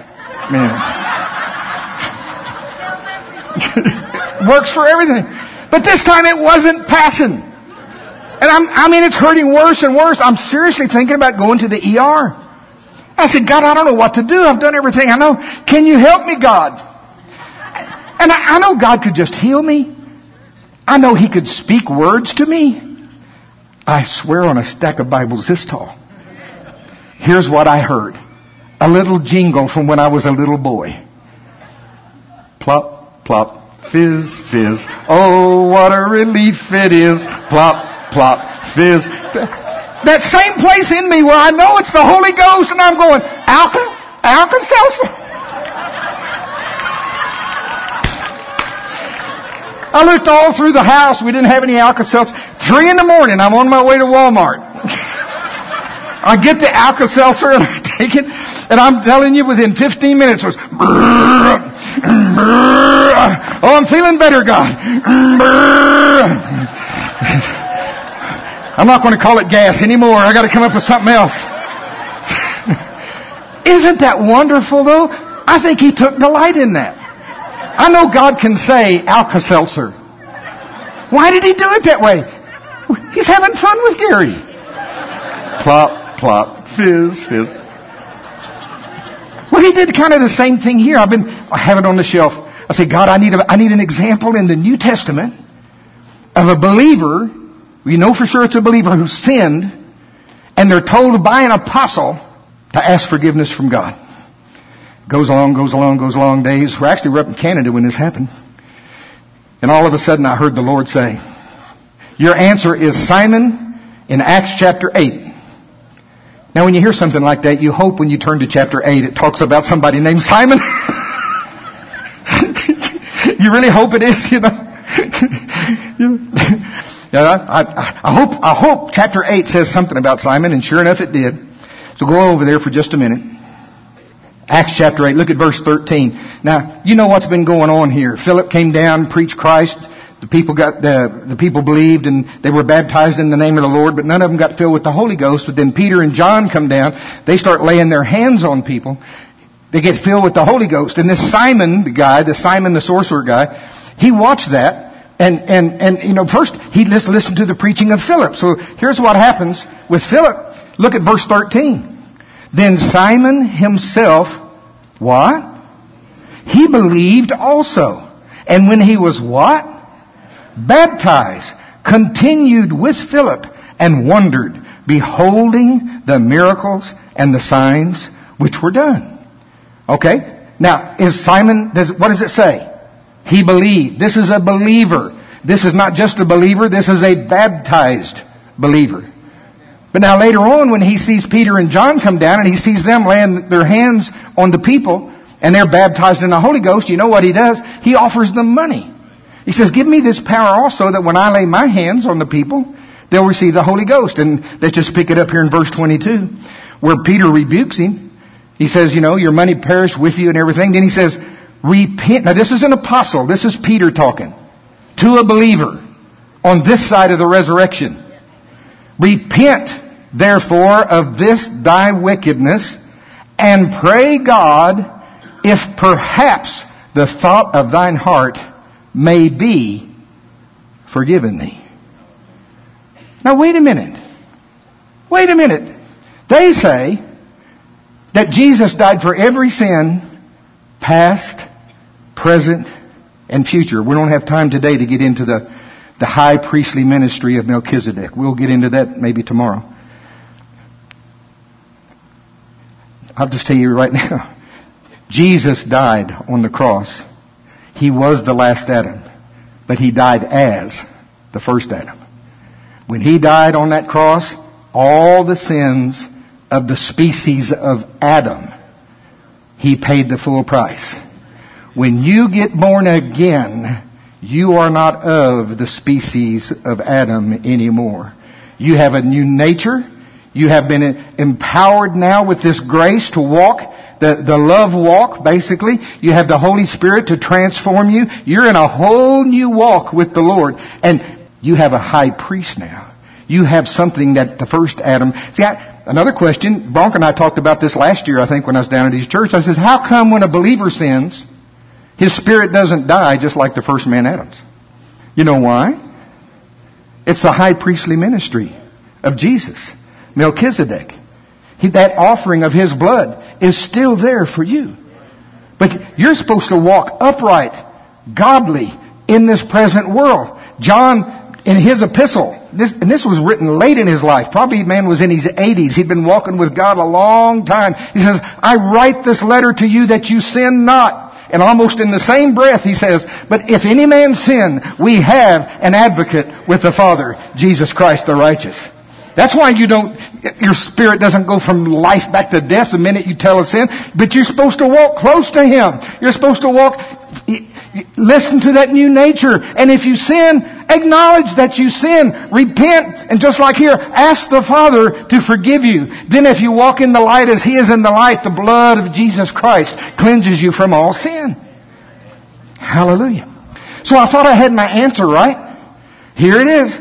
Works for everything. But this time it wasn't passing. And it's hurting worse and worse. I'm seriously thinking about going to the ER. I said, God, I don't know what to do. I've done everything I know. Can you help me, God? And I know God could just heal me. I know He could speak words to me. I swear on a stack of Bibles this tall. Here's what I heard. A little jingle from when I was a little boy. Plop, plop, fizz, fizz. Oh, what a relief it is. Plop, plop, fizz. That same place in me where I know it's the Holy Ghost and I'm going, Alka-Seltzer. I looked all through the house. We didn't have any Alka-Seltzer. 3 a.m, I'm on my way to Walmart. I get the Alka-Seltzer and I take it. And I'm telling you, within 15 minutes it was, oh, I'm feeling better, God. I'm not going to call it gas anymore. I got to come up with something else. Isn't that wonderful, though? I think He took delight in that. I know God can say Alka-Seltzer. Why did He do it that way? He's having fun with Gary. Plop, plop, fizz, fizz. Well, He did kind of the same thing here. I have it on the shelf. I say, God, I need an example in the New Testament of a believer. We know for sure it's a believer who sinned, and they're told by an apostle to ask forgiveness from God. Goes along days. We're up in Canada when this happened. And all of a sudden I heard the Lord say, your answer is Simon in Acts chapter 8. Now when you hear something like that, you hope when you turn to chapter 8 it talks about somebody named Simon. You really hope it is, I hope chapter 8 says something about Simon, and sure enough it did. So go over there for just a minute. Acts chapter 8, look at verse 13. Now, you know what's been going on here. Philip came down, preached Christ. The people believed and they were baptized in the name of the Lord, but none of them got filled with the Holy Ghost. But then Peter and John come down. They start laying their hands on people. They get filled with the Holy Ghost. And this Simon, the sorcerer guy, he watched that. And first he just listened to the preaching of Philip. So here's what happens with Philip. Look at verse 13. Then Simon himself, what? He believed also. And when he was what? Baptized, continued with Philip and wondered, beholding the miracles and the signs which were done. Okay? Now, what does it say? He believed. This is a believer. This is not just a believer, this is a baptized believer. But now later on, when he sees Peter and John come down and he sees them laying their hands on the people and they're baptized in the Holy Ghost, you know what he does? He offers them money. He says, give me this power also that when I lay my hands on the people, they'll receive the Holy Ghost. And let's just pick it up here in verse 22, where Peter rebukes him. He says, your money perish with you and everything. Then he says, repent. Now this is an apostle. This is Peter talking to a believer on this side of the resurrection. Repent, therefore, of this thy wickedness, and pray God, if perhaps the thought of thine heart may be forgiven thee. Now wait a minute. They say that Jesus died for every sin, past, present, and future. We don't have time today to get into the high priestly ministry of Melchizedek. We'll get into that maybe tomorrow. I'll just tell you right now. Jesus died on the cross. He was the last Adam, but He died as the first Adam. When He died on that cross, all the sins of the species of Adam, He paid the full price. When you get born again, you are not of the species of Adam anymore. You have a new nature. You have been empowered now with this grace to walk, the love walk, basically. You have the Holy Spirit to transform you. You're in a whole new walk with the Lord. And you have a high priest now. You have something that the first Adam... See, another question, Bronco and I talked about this last year, I think, when I was down at his church. I says, how come when a believer sins, his spirit doesn't die just like the first man Adam's? You know why? It's the high priestly ministry of Jesus, Melchizedek. That offering of his blood is still there for you. But you're supposed to walk upright, godly, in this present world. John, in his epistle, this was written late in his life. Probably man was in his 80s. He'd been walking with God a long time. He says, I write this letter to you that you sin not. And almost in the same breath he says, but if any man sin, we have an advocate with the Father, Jesus Christ the righteous. That's why your spirit doesn't go from life back to death the minute you tell a sin. But you're supposed to walk close to Him. You're supposed to listen to that new nature. And if you sin, acknowledge that you sin. Repent. And just like here, ask the Father to forgive you. Then if you walk in the light as He is in the light, the blood of Jesus Christ cleanses you from all sin. Hallelujah. So I thought I had my answer right. Here it is.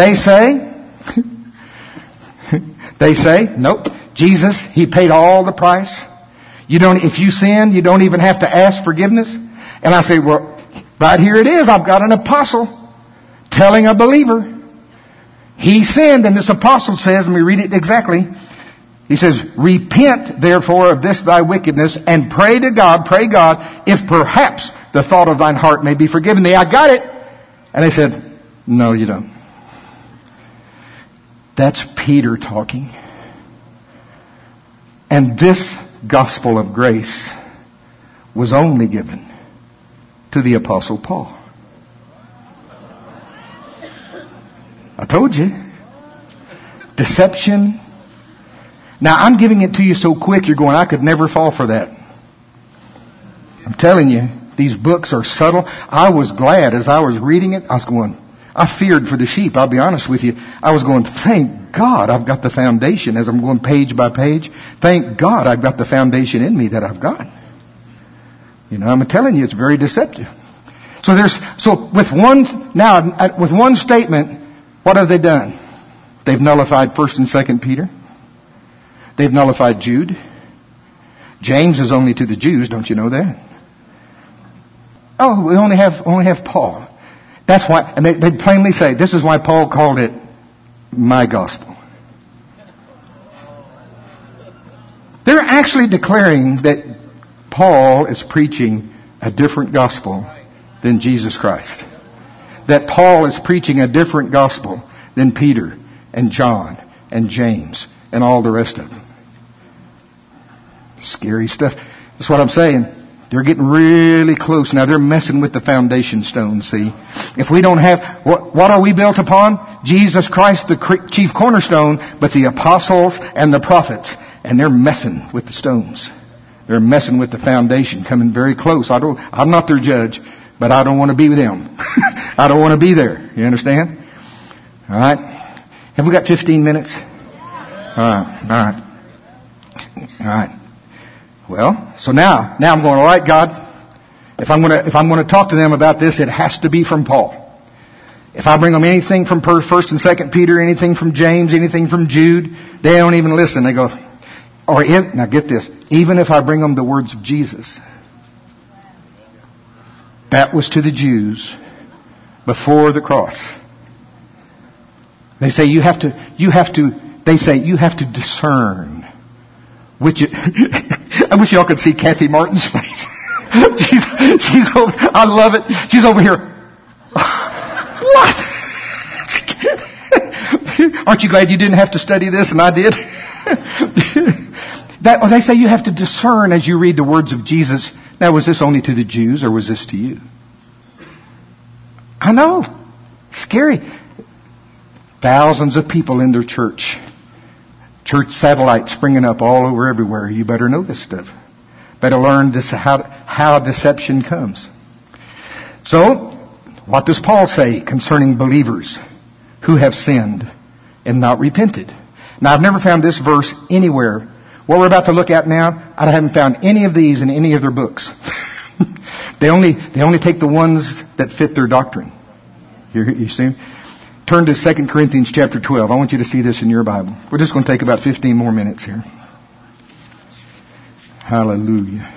They say, nope, Jesus, He paid all the price. If you sin, you don't even have to ask forgiveness. And I say, well, right here it is. I've got an apostle telling a believer. He sinned, and this apostle says, let me read it exactly. He says, repent therefore of this thy wickedness, and pray God, if perhaps the thought of thine heart may be forgiven thee. I got it. And they said, no, you don't. That's Peter talking. And this gospel of grace was only given to the Apostle Paul. I told you. Deception. Now, I'm giving it to you so quick, you're going, I could never fall for that. I'm telling you, these books are subtle. I was glad as I was reading it. I feared for the sheep, I'll be honest with you. I was going, thank God I've got the foundation as I'm going page by page. Thank God I've got the foundation in me that I've got. I'm telling you, it's very deceptive. So with one statement, what have they done? They've nullified 1st and 2nd Peter. They've nullified Jude. James is only to the Jews, don't you know that? Oh, we only have Paul. That's why, and they plainly say, this is why Paul called it my gospel. They're actually declaring that Paul is preaching a different gospel than Jesus Christ. That Paul is preaching a different gospel than Peter and John and James and all the rest of them. Scary stuff. That's what I'm saying. They're getting really close. Now they're messing with the foundation stone, see. If we don't have, what are we built upon? Jesus Christ, the chief cornerstone, but the apostles and the prophets. And they're messing with the stones. They're messing with the foundation, coming very close. I'm not their judge, but I don't want to be with them. I don't want to be there. You understand? Alright. Have we got 15 minutes? Alright. Well, so now I'm going, all right, God, if I'm going to talk to them about this, it has to be from Paul. If I bring them anything from 1st and 2nd Peter, anything from James, anything from Jude, they don't even listen. They go, now get this, even if I bring them the words of Jesus, that was to the Jews before the cross. They say you have to discern. I wish y'all could see Kathy Martin's face. she's over, I love it. She's over here. What? Aren't you glad you didn't have to study this and I did? They say you have to discern as you read the words of Jesus. Now, was this only to the Jews or was this to you? I know. Scary. Thousands of people in their church. Church satellites springing up all over everywhere. You better know this stuff. Better learn this, how deception comes. So, what does Paul say concerning believers who have sinned and not repented? Now, I've never found this verse anywhere. What we're about to look at now, I haven't found any of these in any of their books. They only take the ones that fit their doctrine. You see? Turn to 2 Corinthians chapter 12. I want you to see this in your Bible. We're just going to take about 15 more minutes here. Hallelujah.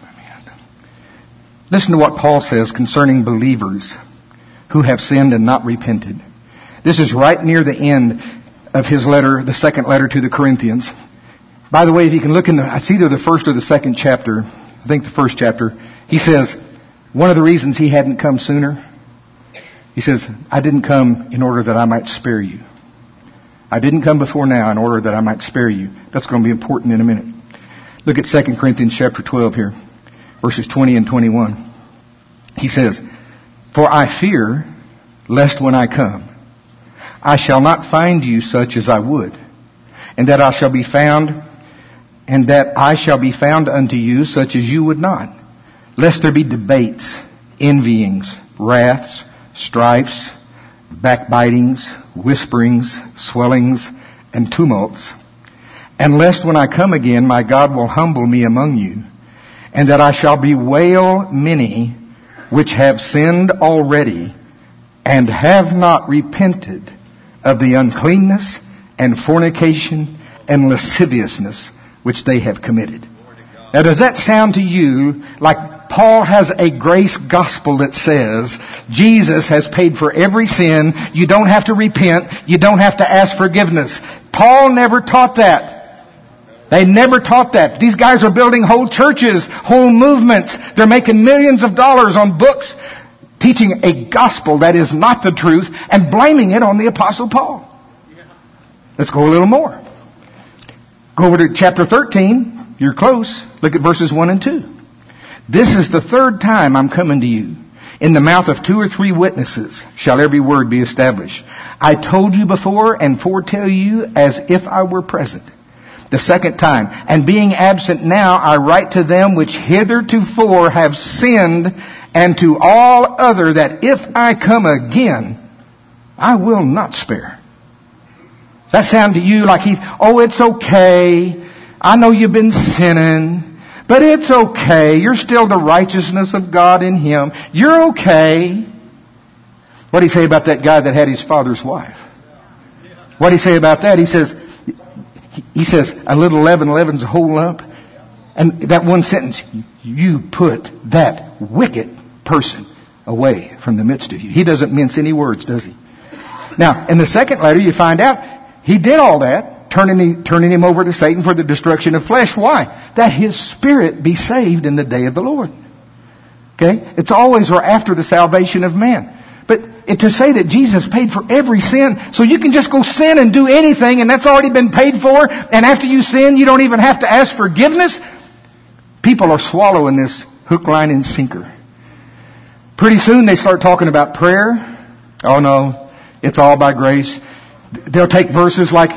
Listen to what Paul says concerning believers who have sinned and not repented. This is right near the end of his letter, the second letter to the Corinthians. By the way, if you can look in it's either the first or the second chapter, I think the first chapter, he says, one of the reasons he hadn't come sooner, he says, I didn't come in order that I might spare you. I didn't come before now in order that I might spare you. That's going to be important in a minute. Look at 2 Corinthians chapter 12 here, verses 20 and 21. He says, for I fear, lest when I come, I shall not find you such as I would, and that I shall be found unto you such as you would not, lest there be debates, envyings, wraths, strifes, backbitings, whisperings, swellings, and tumults, and lest when I come again my God will humble me among you, and that I shall bewail many which have sinned already, and have not repented of the uncleanness and fornication and lasciviousness which they have committed. Now, does that sound to you like Paul has a grace gospel that says Jesus has paid for every sin, you don't have to repent, you don't have to ask forgiveness? Paul never taught that. They never taught that. These guys are building whole churches, whole movements. They're making millions of dollars on books teaching a gospel that is not the truth and blaming it on the Apostle Paul. Let's go a little more. Go over to chapter 13. You're close. Look at verses 1 and 2. This is the third time I'm coming to you. In the mouth of 2 or 3 witnesses shall every word be established. I told you before and foretell you as if I were present. The second time, and being absent now, I write to them which hithertofore have sinned, and to all other that if I come again, I will not spare. Does that sound to you like it's okay. I know you've been sinning, but it's okay. You're still the righteousness of God in Him. You're okay. What did he say about that guy that had his father's wife? What did he say about that? He says, a little leaven leavens a whole lump. And that one sentence, you put that wicked person away from the midst of you. He doesn't mince any words, does he? Now, in the second letter, you find out he did all that, turning him over to Satan for the destruction of flesh. Why? That his spirit be saved in the day of the Lord. Okay? It's always or after the salvation of man. But to say that Jesus paid for every sin, so you can just go sin and do anything, and that's already been paid for, and after you sin, you don't even have to ask forgiveness. People are swallowing this hook, line, and sinker. Pretty soon they start talking about prayer. Oh no, it's all by grace. They'll take verses like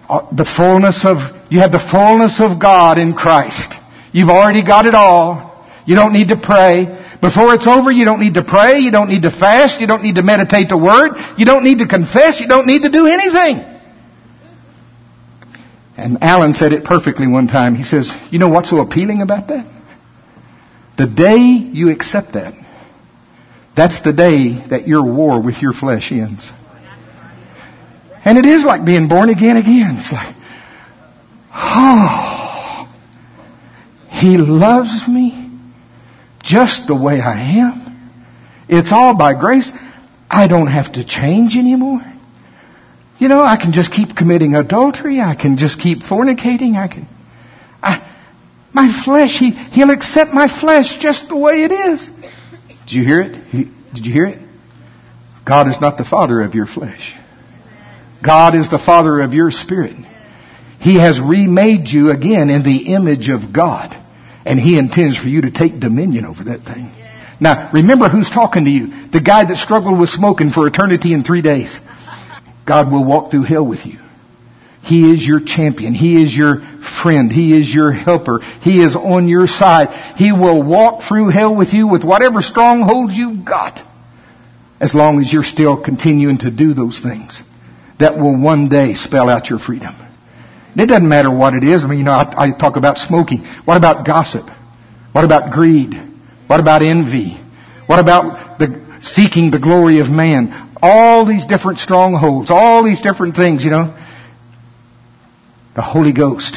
you have the fullness of God in Christ. You've already got it all. You don't need to pray. Before it's over, you don't need to pray. You don't need to fast. You don't need to meditate the Word. You don't need to confess. You don't need to do anything. And Alan said it perfectly one time. He says, you know what's so appealing about that? The day you accept that, that's the day that your war with your flesh ends. And it is like being born again. It's like, oh, He loves me just the way I am. It's all by grace. I don't have to change anymore. I can just keep committing adultery. I can just keep fornicating. My flesh, He'll accept my flesh just the way it is. Did you hear it? Did you hear it? God is not the father of your flesh. God is the father of your spirit. He has remade you again in the image of God. And He intends for you to take dominion over that thing. Now, remember who's talking to you. The guy that struggled with smoking for eternity in 3 days. God will walk through hell with you. He is your champion. He is your friend. He is your helper. He is on your side. He will walk through hell with you with whatever strongholds you've got. As long as you're still continuing to do those things that will one day spell out your freedom. And it doesn't matter what it is. I mean, I talk about smoking. What about gossip? What about greed? What about envy? What about seeking the glory of man? All these different strongholds, all these different things, The Holy Ghost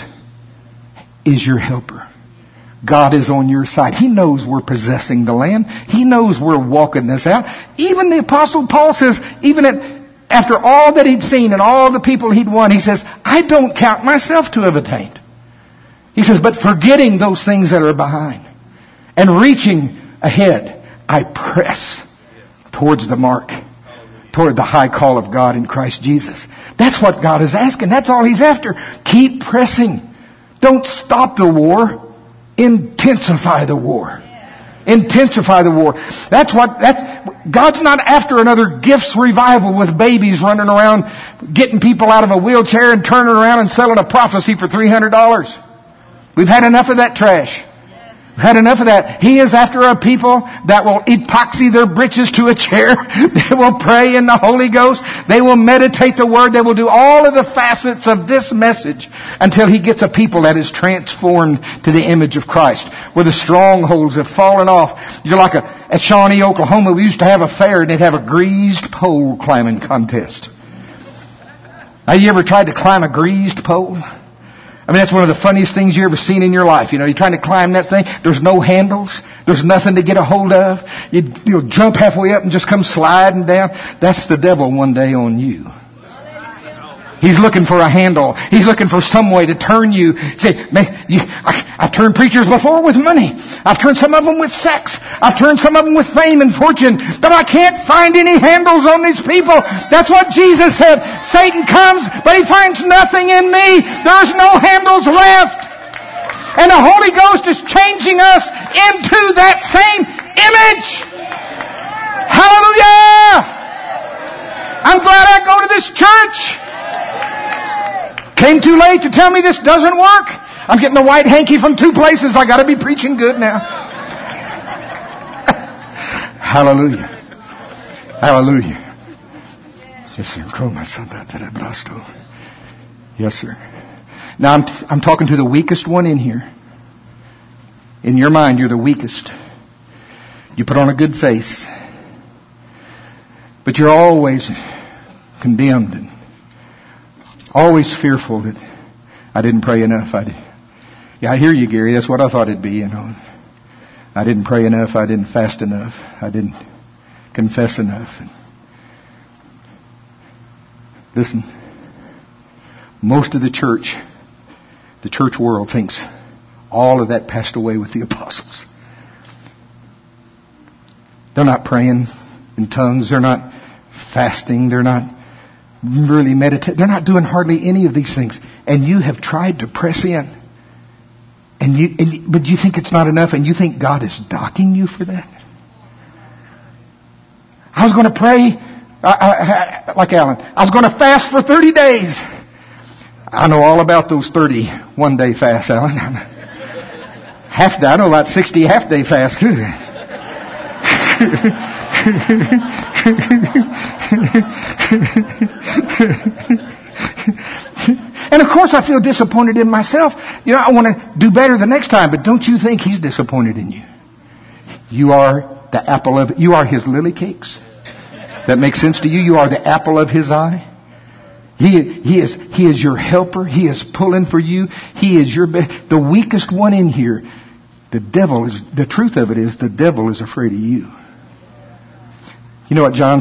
is your helper. God is on your side. He knows we're possessing the land. He knows we're walking this out. Even the Apostle Paul says, after all that he'd seen and all the people he'd won, he says, I don't count myself to have attained. He says, but forgetting those things that are behind and reaching ahead, I press towards the mark, toward the high call of God in Christ Jesus. That's what God is asking. That's all He's after. Keep pressing. Don't stop the war. Intensify the war. Intensify the war. God's not after another gifts revival with babies running around getting people out of a wheelchair and turning around and selling a prophecy for $300. We've had enough of that trash. We've had enough of that. He is after a people that will epoxy their britches to a chair. They will pray in the Holy Ghost. They will meditate the Word. They will do all of the facets of this message until He gets a people that is transformed to the image of Christ, where the strongholds have fallen off. You're like at Shawnee, Oklahoma, we used to have a fair and they'd have a greased pole climbing contest. Now, you ever tried to climb a greased pole? I mean, that's one of the funniest things you ever seen in your life. You're trying to climb that thing. There's no handles. There's nothing to get a hold of. You'll jump halfway up and just come sliding down. That's the devil one day on you. He's looking for a handle. He's looking for some way to turn you. Say, I've turned preachers before with money. I've turned some of them with sex. I've turned some of them with fame and fortune. But I can't find any handles on these people. That's what Jesus said. Satan comes, but he finds nothing in me. There's no handles left. And the Holy Ghost is changing us into that same image. Hallelujah! I'm glad I go to this church. Came too late to tell me this doesn't work. I'm getting a white hanky from 2 places. I got to be preaching good now. Hallelujah. Hallelujah. Yes, sir. Yes, sir. Now I'm talking to the weakest one in here. In your mind, you're the weakest. You put on a good face, but you're always condemned and always fearful that I didn't pray enough. I hear you, Gary. That's what I thought it'd be, I didn't pray enough. I didn't fast enough. I didn't confess enough. And listen, most of the church world thinks all of that passed away with the apostles. They're not praying in tongues. They're not fasting. They're not really meditate. They're not doing hardly any of these things. And you have tried to press in. But you think it's not enough, and you think God is docking you for that? I was going to pray like Alan. I was going to fast for 30 days. I know all about those 30 one-day fasts, Alan. Half-day. I know about 60 half-day fasts too. And of course I feel disappointed in myself. I want to do better the next time, but don't you think He's disappointed in you? You are the apple of, you are His lily cakes. That makes sense to you? You are the apple of His eye. He is your helper. He is pulling for you. He is the weakest one in here. The truth of it is the devil is afraid of you. You know what John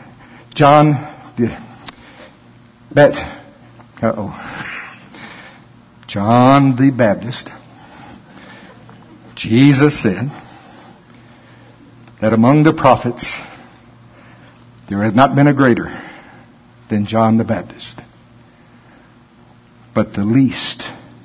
the Baptist, Jesus said that among the prophets there has not been a greater than John the Baptist. But the least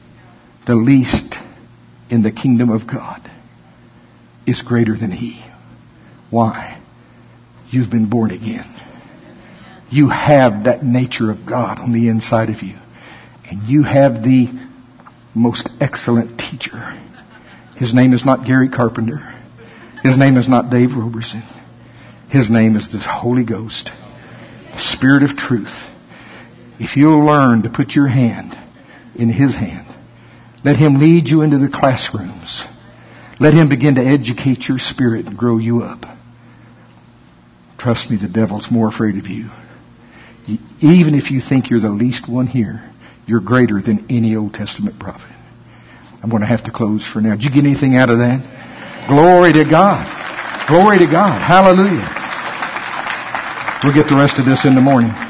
in the kingdom of God is greater than he. Why? You've been born again. You have that nature of God on the inside of you. And you have the most excellent teacher. His name is not Gary Carpenter. His name is not Dave Roberson. His name is the Holy Ghost, the Spirit of truth. If you'll learn to put your hand in His hand, let Him lead you into the classrooms. Let Him begin to educate your spirit and grow you up. Trust me, the devil's more afraid of you. Even if you think you're the least one here, you're greater than any Old Testament prophet. I'm going to have to close for now. Did you get anything out of that? Glory to God. Glory to God. Hallelujah. We'll get the rest of this in the morning.